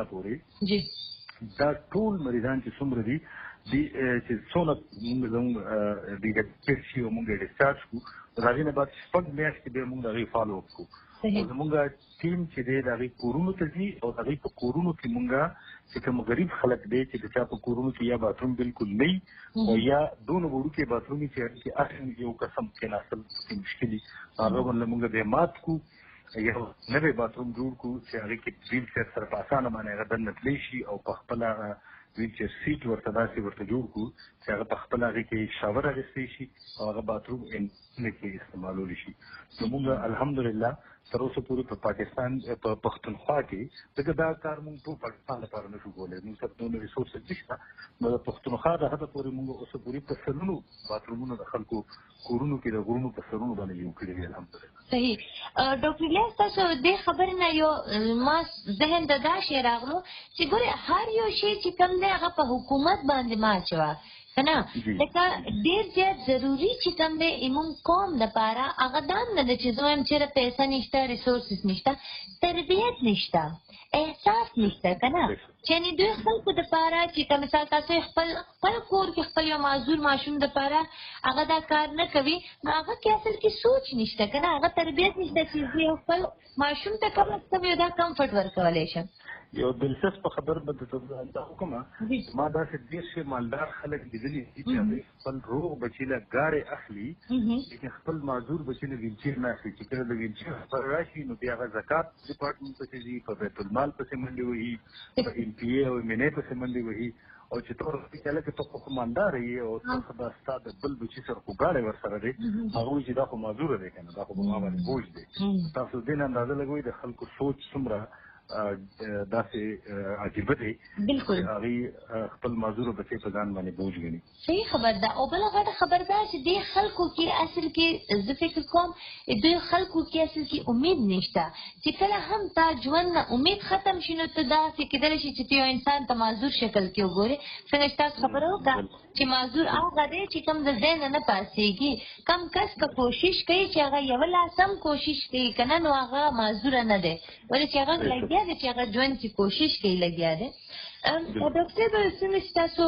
پورې، دا ټول مریضان چې څومره دي چې څونه موږ زموږ ډیګټ شي او موږ ډیسچارج کړو، د هغې نه بعد شپږ میاشتې بیا موږ د هغې فالو اپ کړو. او زموږ ټیم چې دی د هغې کورونو ته ځي او د هغې په کورونو کې موږ چې کوم غریب خلک دی چې د چا په کورونو کې یا باتروم بالکل نه وي او یا دونه وړوکې باتروم وي چې هغې کې اصل یو قسم کېناستل پکې مشکل وي، هغه باندې موږ بیا مات کړو، یو نوی باتروم جوړ کړو چې هغې کې ویل چیر سره په اسانه باندې هغه دننه تللی شي او په خپله ویل چیر سیټ ورته داسې ورته جوړ کړو چې هغه په خپله هغې کې شاور اخیستی شي او هغه باتروم نه کې استعمالولی شي. نو موږ الحمدلله تر اوسه پورې په پاکستان په پښتونخوا کې ځکه دا کار موږ ټول پاکستان لپاره نشو کولی، موږ سره دومره ریسورسز نشته، نو د پښتونخوا د حده پورې موږ اوسه پورې په سلونو باترومونه د خلکو کورونو کې د غرونو په سرونو باندې جوړ کړي دي الحمدلله. صحیح. ډاکټر الیاس تاسو دې خبرې نه یو ما ذهن ته دا شی راغلو چې ګورې هر یو شی چې کوم دی هغه په حکومت باندې ما اچوه که نه، لکه ډېر زیات ضروري چې کوم دی زموږ قوم دپاره هغه دا هم نه ده چې زه وایم چېرې پیسه نشته، ریسورسز نشته، تربیت نشته، احساس نشته که نه. یعنې دوی خلکو دپاره چې که مثال تاسو خپل خپل کور کې خپل یو معذور ماشوم دپاره هغه دا کار نه کوي، نو هغه کې اصل کې سوچ نشته که نه، هغه تربیت نشته چې زه خپل ماشوم ته کم از کم یو دا کمفرټ ورکولی شم. یو دلچسپه خبر به درته دا وکړم، ما داسې ډېر ښه مالدار خلک لیدلي دي چې هغوی خپل روغ بچي له ګاړې اخلي لیکن خپل معذور بچي له ویلچیر نه اخلي، چې کله د ویلچیر خبر راشي نو بیا هغه زکات ډپارټمنټ پسې ځي، په بیت المال پسې منډې وهي، په ایم پي اے او ایم این اے پسې منډې وهي، او چې ته ورته چې هلکه ته خو مالداره یې او ته خو دا ستا د بل بچي سره خو ګاډی ورسره دی، هغه وایي چې دا خو معذوره دی که نه، دا خو په ما باندې بوج دی. تاسو دې نه اندازه لګوئ د خلکو سوچ څومره داسې عجیبه دی چې هغوی خپل معذوره بچی په ځان باندې بوج ګڼي. صحیح خبر ده. او بله غټه خبر ده چې دې خلکو کې اصل کې زه فکر کوم دوی خلکو کې اصل کې امید نشته، چې کله هم تا ژوند نه امید ختم شي نو ته داسې کېدلی شي چې ته یو انسان ته معذور شکل کې وګورې. څنګه چې تاسو خبره وکړه چې معذور هغه دی چې کوم د ذهن نه پاسېږي، کم کس که کوشش کوي چې هغه یوه لاس هم کوشش کوي که نه، نو هغه معذوره نه دی، ولې چې هغه لګیا دی چې هغه ژوند کې کوشش کوي لګیا دی. ډاکټر صاحب څنګه چې تاسو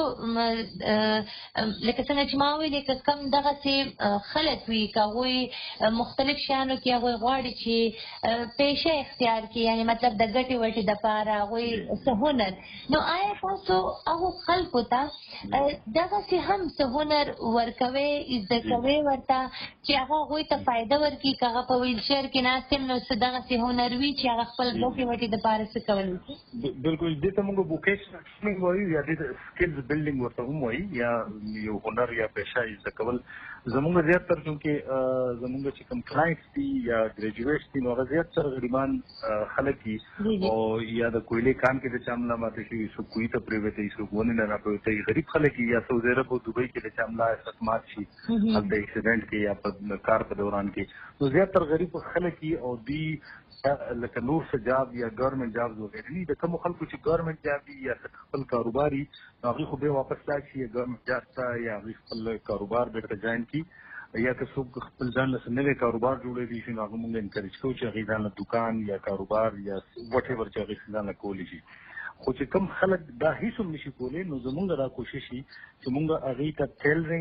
لکه څنګه چې ما وویلې که کوم دغسې خلک وي که هغوی مختلف شیانو کې هغوی غواړي چې پیشه اختیار کړي، یعنې مطلب د ګټې وټې دپاره هغوی څه هنر، نو آیا تاسو هغو خلکو ته دغسې هم څه هنر ورکوئ، زده کوئ ورته چې هغه هغوی ته فایده ورکړي، که هغه په ویلچیر کې ناست یم نو څه دغسې هنر وي چې هغه خپل ګټې وټې دپاره څه کولی شي؟ بالکل دې ته موږ بوکیشنل ټریننګ وایو یا دې ته سکلز بلډینګ ورته هم وایي، یا یو هنر یا پیشه زده کول. زموږ زیاتره چونکې زموږ چې کوم کلاینټس دي یا ګریجویټس دي نو هغه زیاتره غریبان خلک دي او یا د کویلې کان کې د چا ملا ماته شوي، څوک کوهي ته پرېوتی، څوک ونې نه راپرېوتی، غریب خلک یا سعودي عرب او دوبۍ کې د چا ملا مات شي هلته اکسیډنټ کې یا په کار په دوران کې، نو زیاتره غریب خلک او دوی لکه نور څه جاب یا ګورنمنټ جابز وغیره دي. د کومو خلکو چې ګورنمنټ جاب وي یا خپل کاروبار وي نو هغوی خو بیا واپس لاړ شي یا ګورنمنټ جاب ته یا هغوی خپل کاروبار بېرته جاین کړي، یا که څوک خپل ځان له څه نوی کاروبار جوړولی شي نو هغه موږ انکریج کوو چې هغوی ځان له دوکان یا کاروبار یا وټ ایور چې هغوی ځان له کولی شي. خو چې کم خلک دا هیڅ هم نشي کولی نو زمونږ دا کوشش وي چې مونږ هغوی ته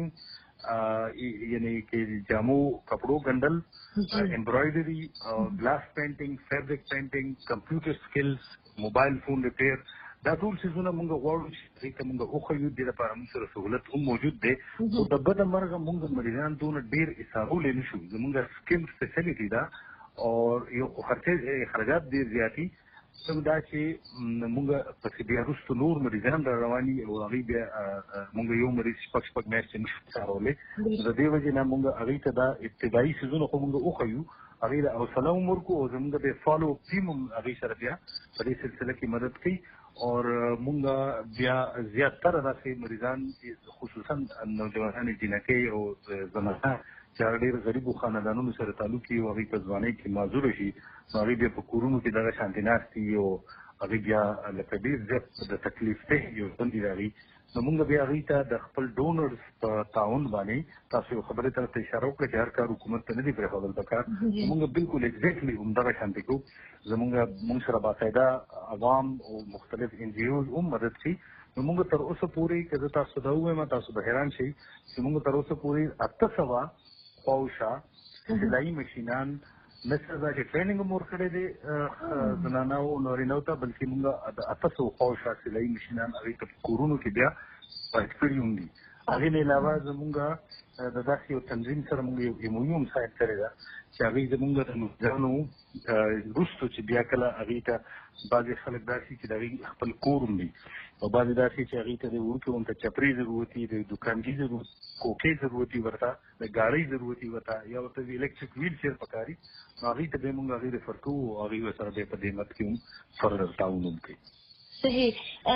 ټیلرنګ یعنی کې جامو کپړو ګنډل امبرایډري ګلاس پینټینګ فیبریک پینټینګ کمپیوټر سکلز موبایل فون ریپیر دا ټول څیزونه مونږ غواړو چې هغوی ته مونږ وښیو. دې لپاره مونږ سره سهولت هم موجود دی خو د بده مرغه مونږ مریضان دونه ډېر ایسارولی نه شو. زمونږ سکیم سپیشلټي ده او یو خرچې خرجات ډېر زیات دي کوم دا چې مونږ پسې بیا وروسته نور مریضان را روان دي او هغوی بیا مونږ یو مریض شپږ شپږ میاشتې نشو څارولی. د دې وجې نه مونږ هغوی ته دا ابتدایي څیزونه خو مونږ وښیو هغوی له حوصله هم ورکړو او زمونږ د فالو اپ ټیم هم هغوی سره بیا په دې سلسله کې مدد کوي اور مونږ بیا زیاتره داسې مریضان خصوصا نوجوانان جنکۍ او زنانه چې هغه ډېر غریبو خاندانونو سره تعلق وي او هغوی په ځوانۍ کې معذوره شي نو هغوی بیا په کورونو کې دغه شانتې ناست دي او هغوی بیا لکه ډېر زیات د تکلیف دی یو ژوند دي د هغوی نو مونږ بیا هغوی ته د خپل ډونرز په تعاون باندې تاسو یو خبرې طرف ته اشاره وکړه چې هر کار حکومت ته نه دي پرېښودل پکار مونږ بالکل اګزیکټلي همدغه شانتې کوو. زمونږ مونږ سره باقاعده عوام او مختلف ان جی اوز هم مدد کوي نو مونږ تر اوسه پورې که زه تاسو ته ووایم تاسو به حیران شئ چې مونږ تر اوسه پورې اته سوه خواوشا سلایي مشینان نه صرف دا چې ټریننګ هم ورکړی دی زنانو او نارینهو ته بلکې مونږ د اته سوو خواوشا سلایي مشینان هغوی ته په کورونو کې بیا پاک کړي هم دي. هغې نه علاوه زمونږ د داسې یو تنظیم سره مونږ یو ایم او یو هم ساین کړی ده چې هغوی زمونږ د مریضانو وروستو چې بیا کله هغوی ته بعضې خلک داسې چې د هغوی خپل کور هم دي او بعضې داسې چې هغوی ته د وړوکې غونته چپرې ضرورت وي د دوکانګي ضرورت کوکې ضرورت وي ورته د ګاړۍ ضرورت وي ورته یا ورته د الکټریک ویل چیر پکار وي نو هغوی ته بیا مونږ هغوی ریفر کوو او هغوی ورسره بیا په دې مد کې هم فردر تعاون هم کوي. صحیح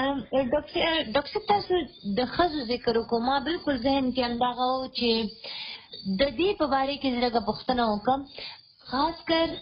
ډاکټر ډاکټر تاسو د ښځو ذکر وکړو ما بالکل ذهن کې همدغه و چې د دې په باره کې زه لږه پوښتنه وکړم خاص کر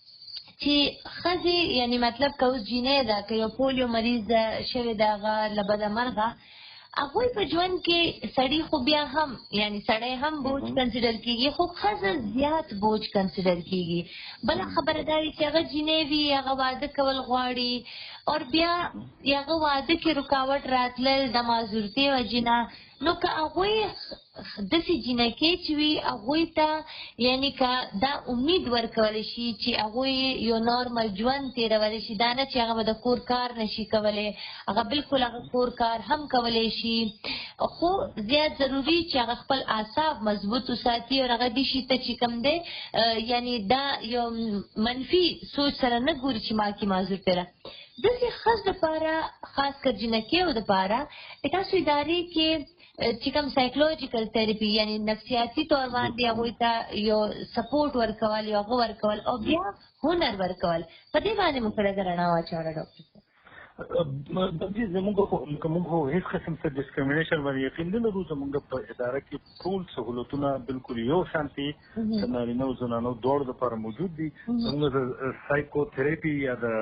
چې ښځې یعنی مطلب که اوس جینۍ ده که یو پولیو مریض شوې ده هغه له بده مرغه هغوی په ژوند کې سړي خو بیا هم یعنی سړی هم بوج کنسیډر کېږي خو ښځه زیات بوج کنسیډر کېږي. بله خبره دا وي چې هغه جینۍ وي هغه واده کول غواړي او بیا هغه واده کې رکاوټ راتلل د معذورتۍ وجې نه نو که هغوی داسې جینکۍ چې وي هغوی ته یعنی که دا امید ورکولی شي چې هغوی یو نارمل ژوند تېرولی شي دا نه چې هغه به د کور کار نشي کولی هغه بالکل هغه کور کار هم کولی شي خو زیات ضروري چې هغه خپل اعصاب مضبوط وساتي او هغه دې شي ته چې کوم دی یعنی دا یو منفي سوچ سره نه ګوري چې ما کې معذورتۍ ده. داسې ښځو دپاره خاص کر جینکیو دپاره تاسو ادارې کې چې کوم سایکولوژیکل تھراپي یعنی نفسیاتي طور باندې هغوی ته یو سپورټ ورکول یو هغه ورکول او بیا هنر ورکول په دې باندې موږ سره رڼا واچوله ډاکټر صاحب. زمونږ که موږ خو هېڅ قسم څه ډسکریمینیشن باندې یقین نه لرو زمونږ په اداره کې ټول سهولتونه بالکل یو شانتي د نارینه او زنانو دواړو دپاره موجود دي. زمونږ د سایکو تھراپي یا د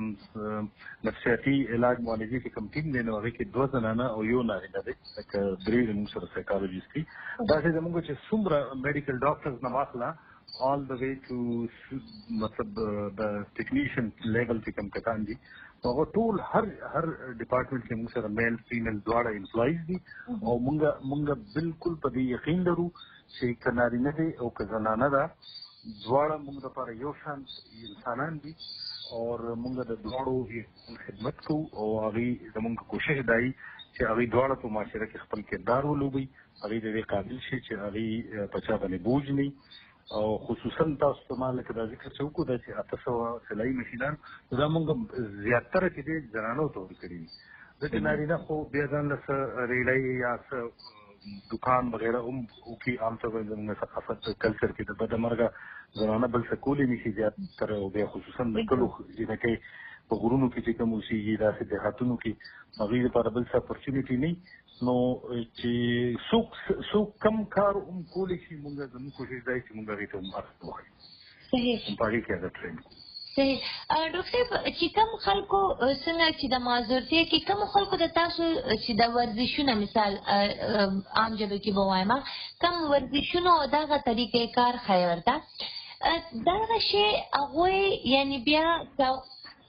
نفسیاتي علاج معالجې کې کوم ټیم دی نو هغې کې دوه زنانه او یو نارینه دی لکه درې زموږ سره سایکالوجیست دي. داسې زمونږ چې څومره میډیکل ډاکټرز نه واخله all the way to مطلب د ټیکنیشن لیول چې کوم کسان دي هغه ټول هر هر ډپارټمنټ کې موږ سره میل فیمیل دواړه امپلایز دي او موږ موږ بالکل په دې یقین لرو چې که نارینه دی او که زنانه ده دواړه موږ لپاره یو شان انسانان دي او موږ د دواړو خدمت کوو او هغې زموږ کوشش دا وي چې هغوی دواړه په معاشره کې خپل کردار ولوبوي هغوی د دې قابل شي چې هغوی په چا باندې بوج نه او خصوصا تاسو ته ما لکه دا ذکر چې وکړو دا چې اته سوه سلایي مشینان دا موږ زیاتره چې دی زنانو ته ورکړي دي ځکه نارینه خو بیا ځان له څه ریړۍ یا څه دکان وغیره هم وکړي عام طور باندې زموږ ثقافت کلچر کې د بده مرغه زنانه بل څه کولی نه شي زیاتره او بیا خصوصا د کلو جینکۍ په غرونو کې چې کوم اوسېږي داسې دیهاتونو کې هغوی لپاره بل څه اپورچونټي نه نو چې څوک څوک کم کار هم کولی شي موږ زموږ کوشش دا چې موږ هغې ته هم ارزښت وښیو صحیح په هغې کې هغه ټرین کوو. صحیح ډاکټر صاحب چې کوم خلکو څنګه چې د معذورتۍ کې کوم خلکو د تاسو چې د ورزشونه مثال عام ژبه کې به وایم کوم ورزشونه او دغه طریقې کار ښایي ورته دغه شی هغوی یعنې بیا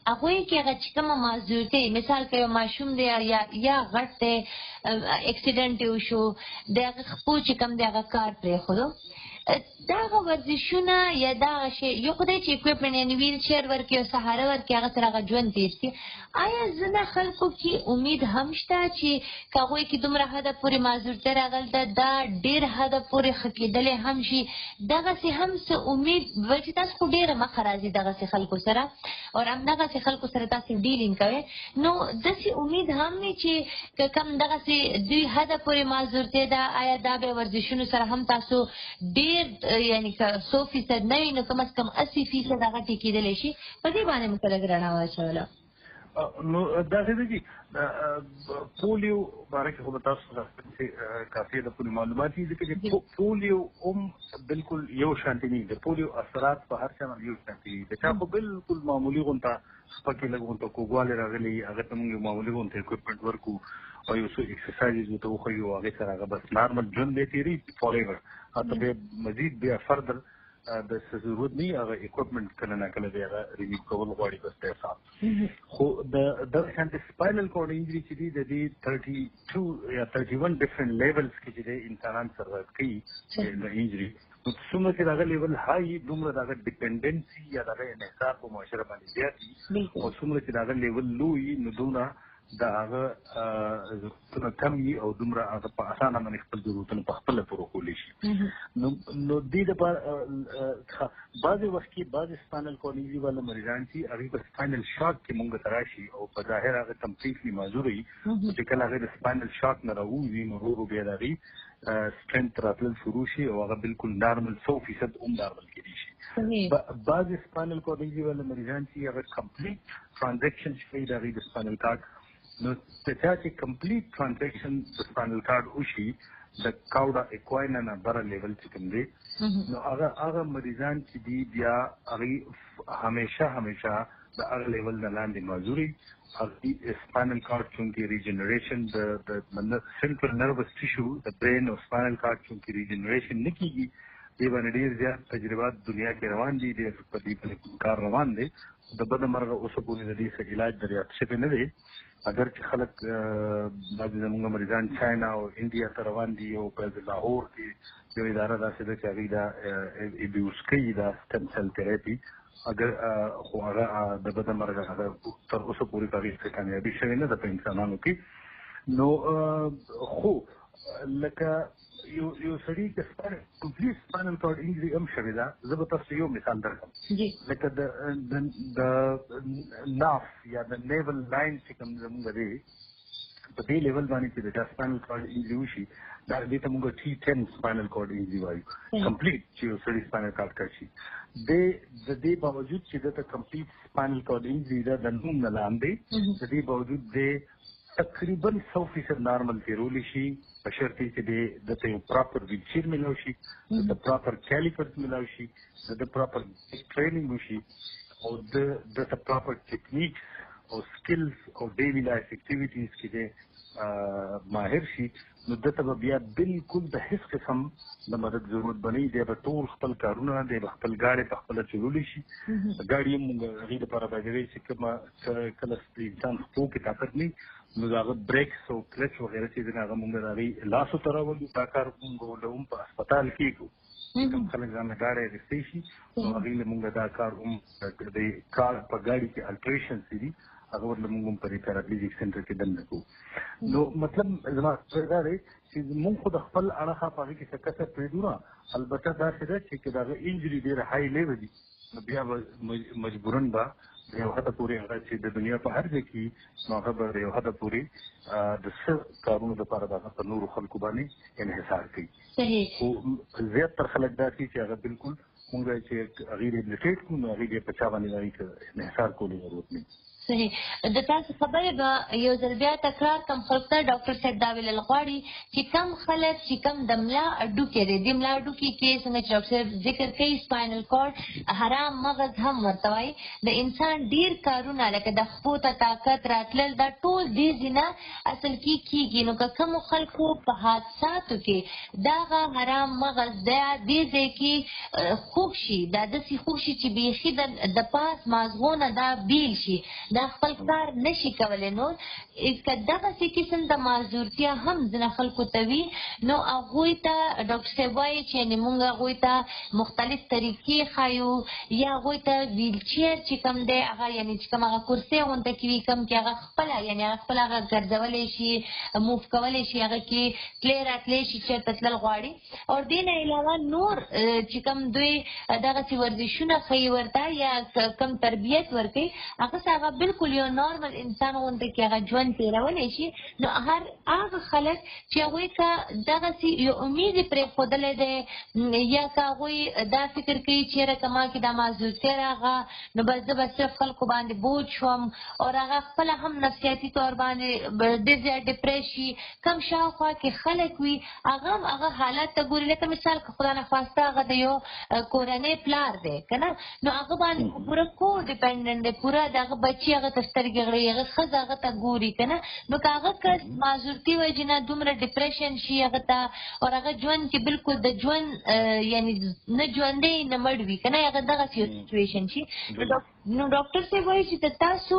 هغه کې هغه چې کومه معذورتي مثال کې ماشوم دی یا یا غټ دی اکسیډنټ وشو د هغه خپل چې کوم دی هغه کار پرې خو دا ورزشونه یا دا شی یو خدای چې اکوپمنټ یعنی ویل چیر ورکې او سهاره ورکې هغه سره هغه ژوند تیر کړي آیا زنه خلکو کې امید هم شته چې هغوی کې دومره حده پورې معذورتي راغله دا ډېر حده پورې ښه کېدلی هم شي دغسې هم څه امید وایي چې تاسو خو ډېره مخه راځي دغسې خلکو سره او همدغسې خلکو سره تاسو ډیلینګ کوئ نو داسې امید هم وي چې که کم دغسې دوی حده پورې معذورتي ده آیا دا به ورزشونو سره هم تاسو ډېر یعنی که څو فیصد نه وي نو کم از کم اسی فیصد هغه ټیکېدلی شي په دې باندې مو کله رڼا واچوله نو داسې ده چې پولیو باره کې خو به تاسو سره کافي د پولیو معلومات دي ځکه چې پولیو هم بالکل یو شانتي نه د پولیو اثرات په هر چا باندې یو شانتي دي د چا خو بالکل معمولي غونته سپکې لږ غونته کوږوالی راغلی هغه ته موږ معمولي غونته اکوپمنټ ورکو او یو څو ایکسرسایزز ورته وښیو هغې سره هغه بس نارمل ژوند دی تېري فار ایور هلته بیا مزید بیا فردر د ضرورت نه هغه اکوپمنټ کله نه کله دی هغه ریموو کول غواړي بس دی حساب خو د دغه شانتې سپاینل کورډ انجري چې دي د دې تھرټي ټو یا تھرټي ون ډفرنټ لیولز کې چې دی انسانان سروایو کوي د انجري نو څومره چې دغه لیول هاي دومره دغه ډیپنډنسي یا دغه انحصار په معاشره باندې زیات وي او څومره چې دغه لیول لو وي نو دومره د هغه ضرورتونه کم وي او دومره هغه په اسانه باندې خپل ضرورتونه په خپله پوره کولی شي نو نو دې دپاره بعضې وخت کې بعضې سپاینل کورډ انجري والا مریضان چې هغوی په سپاینل شاک کې مونږ ته راشي او په ظاهر هغه کمپلیټلي معذور وي چې کله هغې د سپاینل شاک نه راووځي نو ورو ورو بیا د هغوی سټرنث راتلل شروع شي او هغه بالکل نارمل سو فیصد هم نارمل کېدی شي بعضې سپاینل کورډ انجري والا مریضان چې هغه کمپلیټ ټرانزیکشن چې کوي د هغوی د سپاینل کارډ نو د چا چې کمپلیټ ټرانزیکشن د سپاینل کارډ وشي د کاوډا اکواینه نه بره لیول چې کوم دی نو هغه هغه مریضان چې دي بیا هغوی همیشه همیشه د هغه لیول نه لاندې معذور وي هغوی سپاینل کارډ چونکې ریجنریشن د سنټرل نروس ټیشو د برین او سپاینل کارډ چونکې ریجنریشن نه کېږي دې باندې ډېر زیات تجربات دنیا کې روان دي ډېر په دې باندې کار روان دی د بده مرغه اوسه پورې د دې څه علاج دریافت شوی نه دی اگر چې خلک بعضې زموږ مریضان چاینا او انډیا ته روان دي او په لاهور کې یو اداره داسې ده چې هغوی دا ابیوز کوي دا سټم سیل تھراپي اگر خو هغه د بده مرغه هغه تر اوسه پورې په هغې څه کامیابي شوې نه ده په انسانانو کې نو خو لکه یو یو سړي چې کمپلیټ سپاینل کارډ انجري هم شوې ده زه به تاسو یو مثال درکړم لکه د د ناف یا د نیول لاین چې کوم زموږ دی په دې لیول باندې چې د چا سپاینل کارډ انجري وشي دا دې ته موږ ټي ټن سپاینل کارډ انجري وایو کمپلیټ چې یو سړي سپاینل کارډ کړ شي د د دې باوجود چې دته کمپلیټ سپاینل کارډ انجري ده د نوم نه لاندې د دې باوجود د تقریبا سو فیصد نارمل تیرولی شي بشرطې چې د ته یو پراپر ویلچیر ملاو شي د پراپر کیلیپرز ملاو شي د پراپر ټریننګ وشي او د د پراپر ټیکنیکس او سکلز او ډیلی لایف اکټیویټیز کې د ماهر شي نو دته به بیا بالکل د هیڅ قسم د مدد ضرورت به نه وي دی به ټول خپل کارونه دی به خپل ګاډۍ په خپله چلولی شي ګاډي هم مونږ هغې دپاره باید چې کومه کله د انسان خپلو کې طاقت نه نو د هغه بریکس او کلچ وغیره چې دي هغه مونږ د هغې لاسو ته راولو دا کار مونږ له هم په اسپتال کې کوو کوم خلک ځان نه ګاډی اخیستی شي نو هغوی له مونږ دا کار هم د کار په ګاډي کې الټریشن چې دي هغه ورله مونږ هم په دې پیراپلیجیک سینټر کې دننه کوو نو مطلب زما دا دی چې مونږ خو د خپل اړخه په هغې کې څه کسر پرېږدو نه البته داسې ده چې که د هغه انجري ډېره های لیول وي نو بیا به مجبوراً به د یو حده پورې هغه چې د دنیا په هر ځای کې نو هغه به د یو حده پورې د څه کارونو دپاره د هغه په نورو خلکو باندې انحصار کوي خو زیاتره خلک داسې چې هغه بالکل مونږ چې هغې ریبلیټیټ کړو نو هغې بیا په چا باندې د هغې انحصار کولو ضرورت نه صحیح د تاسو خبره به یو ځل بیا تکرار کم خلک ته ډاکټر صاحب دا ویل غواړي چې کم خلک چې کم د ملا اډوکې دی د ملا اډوکې کې څنګه چې ډاکټر صاحب ذکر کوي سپاینل کارډ حرام مغز هم ورته وایي د انسان ډیر کارونه لکه د خپو ته طاقت راتلل دا ټول دې ځینه اصل کې کېږي نو که کومو خلکو په حادثاتو کې دغه حرام مغز دی دې ځای کې خوږ شي دا داسې خوږ شي چې بیخي د پاس مازغونه دا بیل شي دا خپل کار نشي کولی نو که دغسې قسم د معذورتیا هم ځینې خلکو ته وي نو هغوی ته ډاکټر صاحب وایي چې یعنې مونږ هغوی ته مختلف طریقې ښایو یا هغوی ته ویلچیر چې کوم دی هغه یعنې چې کوم هغه کرسۍ غونته کې وي کوم کې هغه خپله یعنې هغه خپله هغه ګرځولی شي موف کولی شي هغه کې تللی راتلی شي چېرته تلل غواړي او دې نه علاوه نور چې کوم دوی دغسې ورزشونه ښیي ورته یا کوم تربیت ورکوي هغه هغه بالکل یو نارمل انسان غونته کې هغه ژوند تېرولی شي نو هر هغه خلک چې هغوی که دغسې یو امید یې پرېښودلی دی یا که هغوی دا فکر کوي چېرې که ما کې دا معذورتیا راغله نو بس زه به صرف خلکو باندې بوج شوم او هغه خپله هم نفسیاتي طور باندې ډېر زیات ډپریس شي کم شاوخوا کې خلک وي هغه هم هغه حالت ته ګوري لکه مثال که خدا نخواسته هغه د یو کورنۍ پلار دی که نه نو هغه باندې پوره کور ډیپنډنټ دی پوره د هغه بچي هغه ته سترګې غړوي هغه ښځه هغه ته ګوري که نه نو که هغه کس معذورتي وجې نه دومره ډپریشن شي هغه ته او هغه ژوند کې بالکل د ژوند یعنې نه ژوندی نه مړ وي که نه هغه دغسې یو سچویشن شي نو ډاکټر صاحب وایي چې د تاسو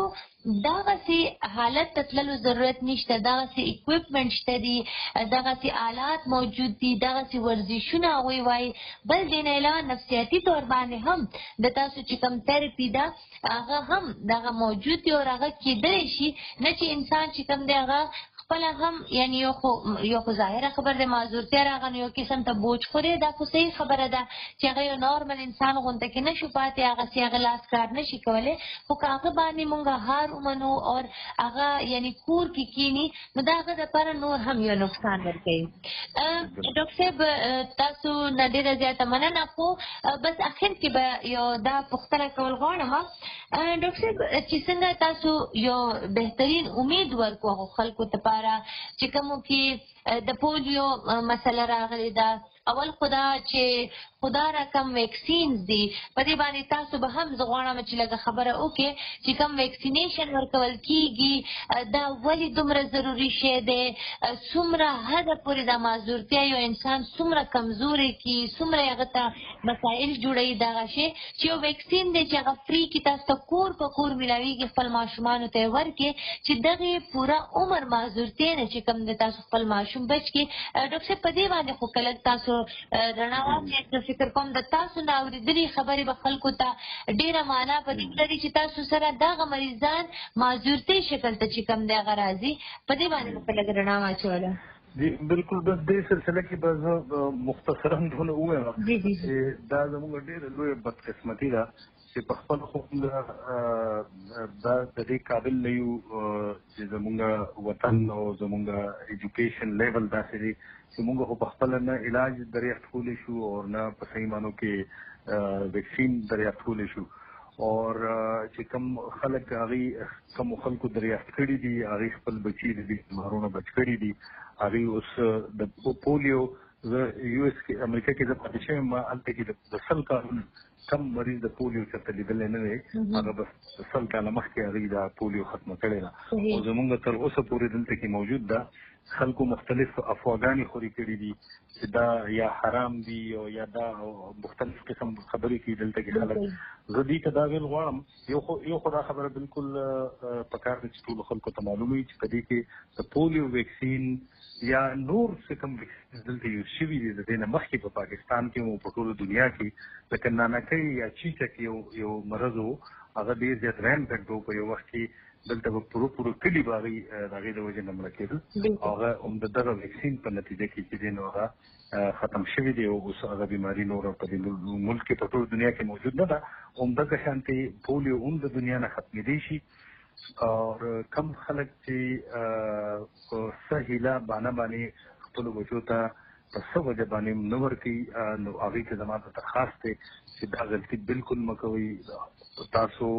دغسې حالت ته تللو ضرورت نشته دغسې اکوپمنټ شته دي دغسې آلات موجود دي دغسې ورزشونه هغوی وایي بل دې نه علاوه نفسیاتي طور باندې هم د تاسو چې کوم تھراپي ده هغه هم دغه موجود دي او هغه کېدلی شي نه چې انسان چې کوم دی هغه خپله هم یعنې یو خو یو خو ظاهره خبر دی معذورتیا راغله نو یو قسم ته بوج خورې دا خو صحیح خبره ده چې هغه یو نارمل انسان غونته کې نه شو پاتې هغسې هغه لاس کار نه شي کولی خو که هغه باندې مونږ هار ومنو او هغه یعنې کور کې کښېني نو د هغه دپاره نور هم یو نقصان ورکوي ډاکټر صاحب تاسو نه ډېره زیاته مننه خو بس اخر کې به یو دا پوښتنه کول غواړم ډاکټر صاحب چې څنګه تاسو یو بهترین امید ورکو هغو خلکو ته چې کومو کې د پولیو مسله راغلې ده اول خدا چې خدا رقم ویکسینز دي په دې باندې تاسو به هم زه غواړم چې لږه خبره وکړې چې کوم ویکسینیشن ورکول کېږي دا ولې دومره ضروري شی دی څومره حده پورې دا معذورتیا یو انسان څومره کمزوری کړي څومره هغه ته مسایل جوړوي دغه شی چې یو ویکسین دی چې هغه فري کې تاسو ته کور په کور میلاویږي خپل ماشومانو ته یې ورکړي چې دغې پوره عمر معذورتیا نه چې کوم دی تاسو خپل ماشوم بچ کړي ډاکټر صاحب په دې باندې خو که لږ تاسو رڼا واچوئ فکر کوم د تاسو نه اورېدلې خبرې به خلکو ته ډېره معنا په دې لري چې تاسو سره دغه مریضان معذورتۍ شکل ته چې کوم دی هغه راځي په دې باندې به لږ رڼا واچوله جی بالکل بس دې سلسله کې به زه مختصرا دونه ووایم چې دا زموږ ډېره لویه بدقسمتي ده چې په خپل خو دا د دې قابل نه یو چې زموږ وطن او زموږ ایجوکیشن لیول داسې دی چې موږ خو په خپله نه علاج دریافت کولی شو او نه په صحیح معنو کې ویکسین دریافت کولی شو اور چې کوم خلک هغوی کومو خلکو دریافت کړي دي هغوی خپل بچي د دې بیمارونو بچ کړي دي هغوی اوس د پولیو زه یو اس کې امریکا کې زه پاتې شوی یم هلته کې د سل کالونو کم مریض د پولیو چېرته لیدلی نه دی هغه بس سل کاله مخکې هغوی دا پولیو ختمه کړې ده او زمونږ تر اوسه پورې دلته کې موجود ده خلکو مختلف افواګانې خوري کړي دي چې دا یا حرام دي او یا دا مختلف قسم خبرې کوي دلته کې خلک زه دې ته دا ویل غواړم یو خو یو خو دا خبره بالکل پکار ده چې ټولو خلکو ته معلوم وي چې په دې کې د پولیو ویکسین یا نور څه کوم ویکسین دلته یوز شوي دي د دې نه مخکې په پاکستان کې او په ټوله دنیا کې لکه نانکۍ یا چیچک یو یو مرض و هغه ډېر زیات رینپنټ و په یو وخت کې دلته به پوره پوره کلي به هغوی د هغې د وجې نه مړه کېدل او هغه هم د دغه ویکسین په نتیجه کې چې دی نو هغه ختم شوي دی او اوس هغه بیماري نور په دې ملک کې په ټول دنیا کې موجود نه ده همدغه شانتې پولیو هم د دنیا نه ختمېدی شي او کم خلک چې په څه هیله بانه باندې خپلو بچو ته په څه وجه باندې نه ورکوي نو هغوی ته زما ته درخواست دی چې دا غلطي بالکل مه کوئ تاسو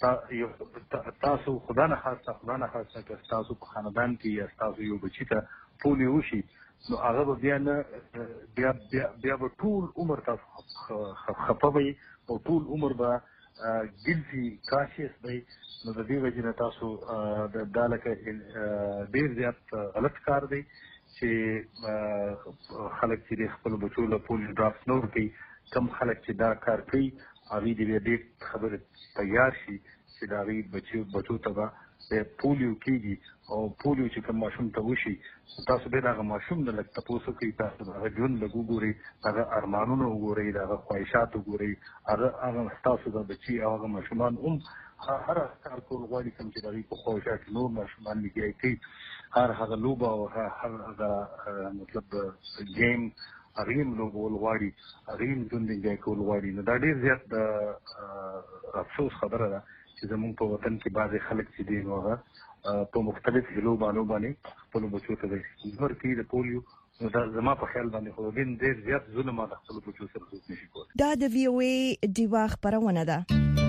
تاسو خدای نه خاصه خدای نه خاصه که تاسو په خاندان کې یا تاسو یو بچی ته پولیو وشي نو هغه به بیا نه بیا بیا به ټول عمر تاسو خفوي او ټول عمر به ګلفي کاشس دی نو د دې وجه نه تاسو د دالکه ډیر زیات غلط کار دی چې خلک چې خپل بچو له پولیو ډراپس نور کوي کم خلک چې دا کار کوي هغه دې دې خبره تیار شي چې دا غي بچو بچو ته به پولیو کیږي او پولیو چې کوم ماشوم ته وشي تاسو به دا ماشوم نه لکه تاسو کوي تاسو دا ژوند لګو ګوري هغه ارمانونه وګوري دا خواهشات وګوري هغه هغه تاسو دا بچي هغه ماشومان هم هر کار کول غواړي کوم چې دا په خواهشات نور ماشومان لګي کوي هر هغه لوبه او هغه مطلب گیم اغیم لوبول غواړي اغیم ژوند کول غواړي نو دا ډیر زیات د افسوس خبره ده چې زموږ په وطن کې بعضې خلک چې دي نو هغه په مختلف هیلو باندې باندې خپلو بچو ته د عمر کې د پولیو نو دا زما په خیال باندې خو ډېر ډېر زیات ظلم د خپلو بچو سره څوک نشي کولی. دا د وی او ای ډیوا خپرونه ده.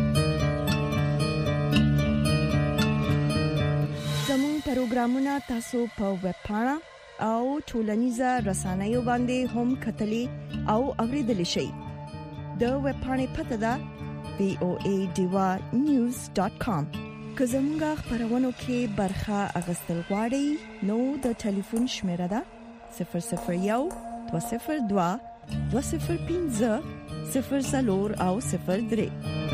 زموږ پروګرامونه تاسو په ویب پاڼه او ټولنیزه رسنیو باندې هم کتلی او اوریدلی شئ. د ویب پاڼې پته ده وی او ای ډیوا نیوز ډاټ کام. که زموږ خبرونو کې برخه اغستل غواړئ نو د ټلیفون شمیره ده صفر صفر یو دوه صفر دوه دوه صفر پنځه صفر څلور او صفر درې.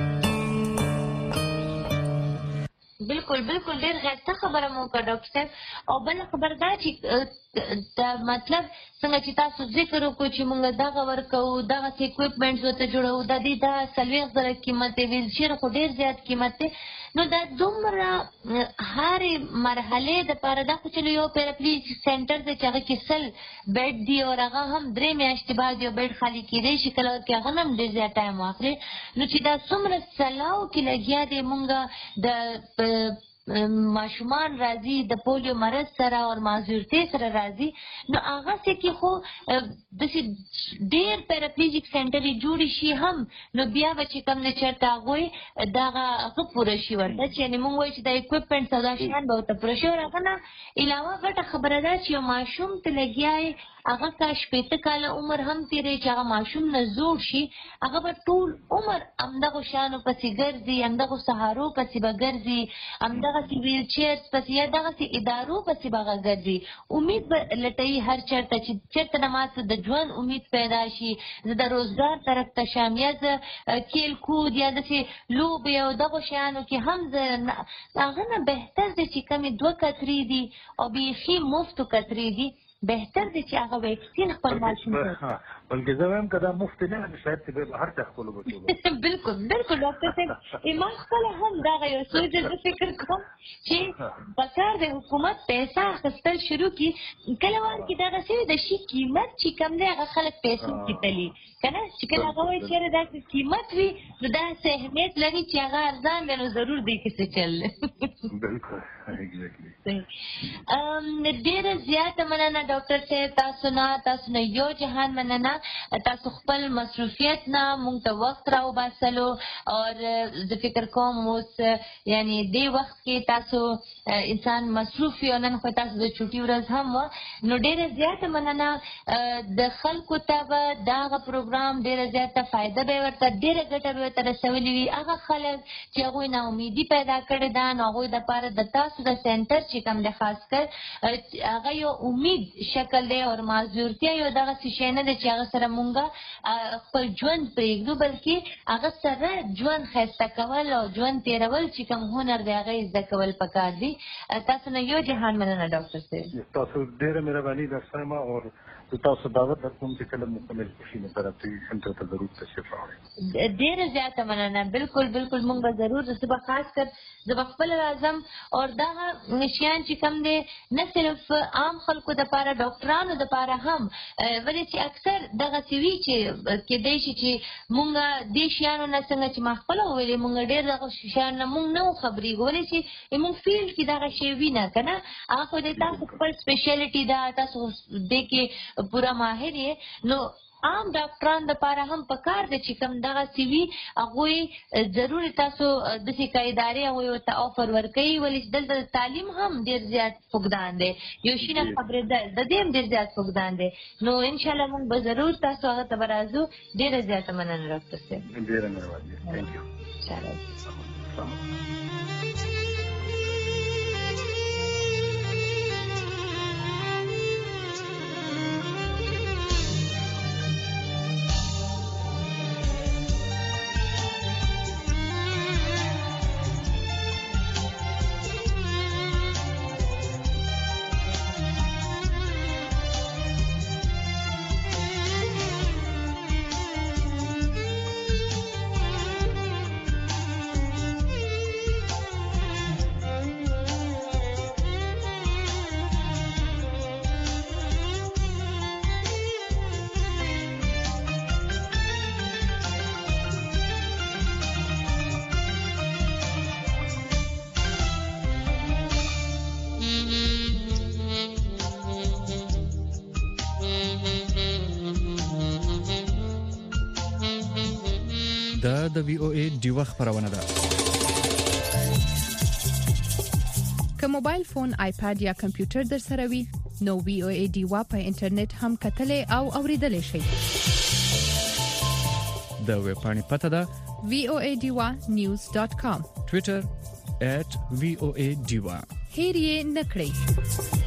بالکل بالکل ډېر غیرته خبره مو وکړه ډاکټر صاحب. او بل خبر دا چې دا مطلب څنګه چې تاسو ذکر وکړو چې موږ دغه ورکو دغه اکوپمنټس ورته جوړو د دې دا څلوېښت زره قیمت دی ویلچیر خو ډېر زیات قیمت دی نو دا دومره هرې مرحلې دپاره دا خو چې یو پیراپلیج سینټر دی چې هغه کې سل بیډ دي او هغه هم درې میاشتې بعد یو بیډ خالي کېدی شي کله کې هغه هم ډېر زیات ټایم واخلي نو چې دا څومره سلاو کې لګیا دی موږ د ماشومان راځي د پولیو مرض سره او معذورتي سره راځي نو هغه څه کې خو داسې ډېر پیراپلیجیک سینټرې جوړې شي هم نو بیا به چې کوم نه چېرته هغوی دغه هغه پوره شي ورته چې یعنې مونږ وایو چې دا اکوپمنټس او دا شیان به ورته پوره شي او هغه نه علاوه غټه خبره ده چې یو ماشوم ته لګیا یې هغه که شپېته کاله عمر هم تېری چې هغه ماشوم نه زوړ شي هغه به ټول عمر همدغو شیانو پسې ګرځي همدغو سهارو پسې به ګرځي همدغسې ویلچیرز پسې یا دغسې ادارو پسې به هغه ګرځي امید به لټوي هر چېرته چې چېرته نه ما څه د ژوند امید پیدا شي زه د روزګار طرف ته شم یا زه کیل کود یا داسې لوبې او دغو شیانو کې هم زه هغه نه بهتر دی چې کمې دوه کترې دي او بیخي مفتو کترې دي بهتر دی چې هغه ویکسین خپل ماشوم ته بلکې زه وایم که دا مفت نه وي شاید چې به هر چا خپلو بچو بالکل بالکل ډاکټر صاحب ما خپله هم دغه یو سوچ زه فکر کوم چې پکار د حکومت پیسه اخیستل شروع کړي کله وار کې دغسې د شي قیمت چې کم دی هغه خلک پیسو کې تلي که نه چې کله هغه وایي چېرې داسې قیمت وي نو داسې اهمیت لري چې هغه ارزان دی نو ضرور دی کې څه چل بالکل ډېره زیاته مننه ډاکټر صاحب تاسو نه تاسو نه یو جهان مننه تاسو خپل مصروفیت نه موږ ته وخت راوباسلو او زه فکر کوم اوس یعنی دې وخت کې تاسو انسان مصروف وي او نن خو تاسو د چوټي ورځ هم وه نو ډېره زیاته مننه د خلکو ته به دغه پروګرام ډېره زیاته فایده به یې ورته ډېره ګټه به ورته رسولې وي هغه خلک چې هغوی ناامیدي پیدا کړې ده نو هغوی دپاره د تاسو د سینټر چې کوم دی خاص کر هغه یو امید شکل دی او معذورتیا یو دغسې شی نه دی چې هغه سره مونږ خپل ژوند پرېږدو بلکې هغه سره ژوند ښایسته کول او ژوند تېرول چې کوم هنر دی هغه یې زده کول پکار دي تاسو نه یو جهان مننه ډاکټر صاحب تاسو ډېره مهرباني ډاکټر صاحب او تاسو دعوت درکوم چې کله مکمل شي نو طرف سنټر ته ضرور تشریف راوړئ ډېره زیاته مننه بالکل بالکل مونږ به ضرور زه به خاص کر زه به خپله راځم او دغه شیان چې کوم دی نه صرف عام خلکو دپاره ډاکټرانو دپاره هم ولې چې اکثر دغسې وي چې کېدی شي چې مونږ دې شیانو نه څنګه چې ما خپله وویلې مونږ ډېر دغه شیانو نه مونږ نه خبرېږو ولې چې مونږ فیلډ کې دغه شی وینه که نه هغه خو د تاسو خپل سپیشلټي ده تاسو دې کې پوره ماهر یې نو عام ډاکټران د لپاره هم پکار دي چې کوم دغه سی وی هغه ضروري تاسو د سې کایداري هغه ته افر ورکړي ولې دلته تعلیم هم ډیر زیات فقدان دي یو شي نه خبره ده د دې هم ډیر زیات فقدان دي نو ان شاء الله موږ به ضرور تاسو هغه ته برازو ډیر زیات مننه راکړو ډیر مننه ثانک یو چلو دا د وی او ای ډیوه خبرونه ده که موبایل فون آیپاد یا کمپیوټر در سره وي نو وی او ای ډیوه په انټرنیټ هم کتلې او اوریدلې شي د ویب پاڼې پته ده وی او ای ډیوه نیوز ډاٹ کام ټوئیټر ایٹ وی او ای ډیوه هیر یې نکړئ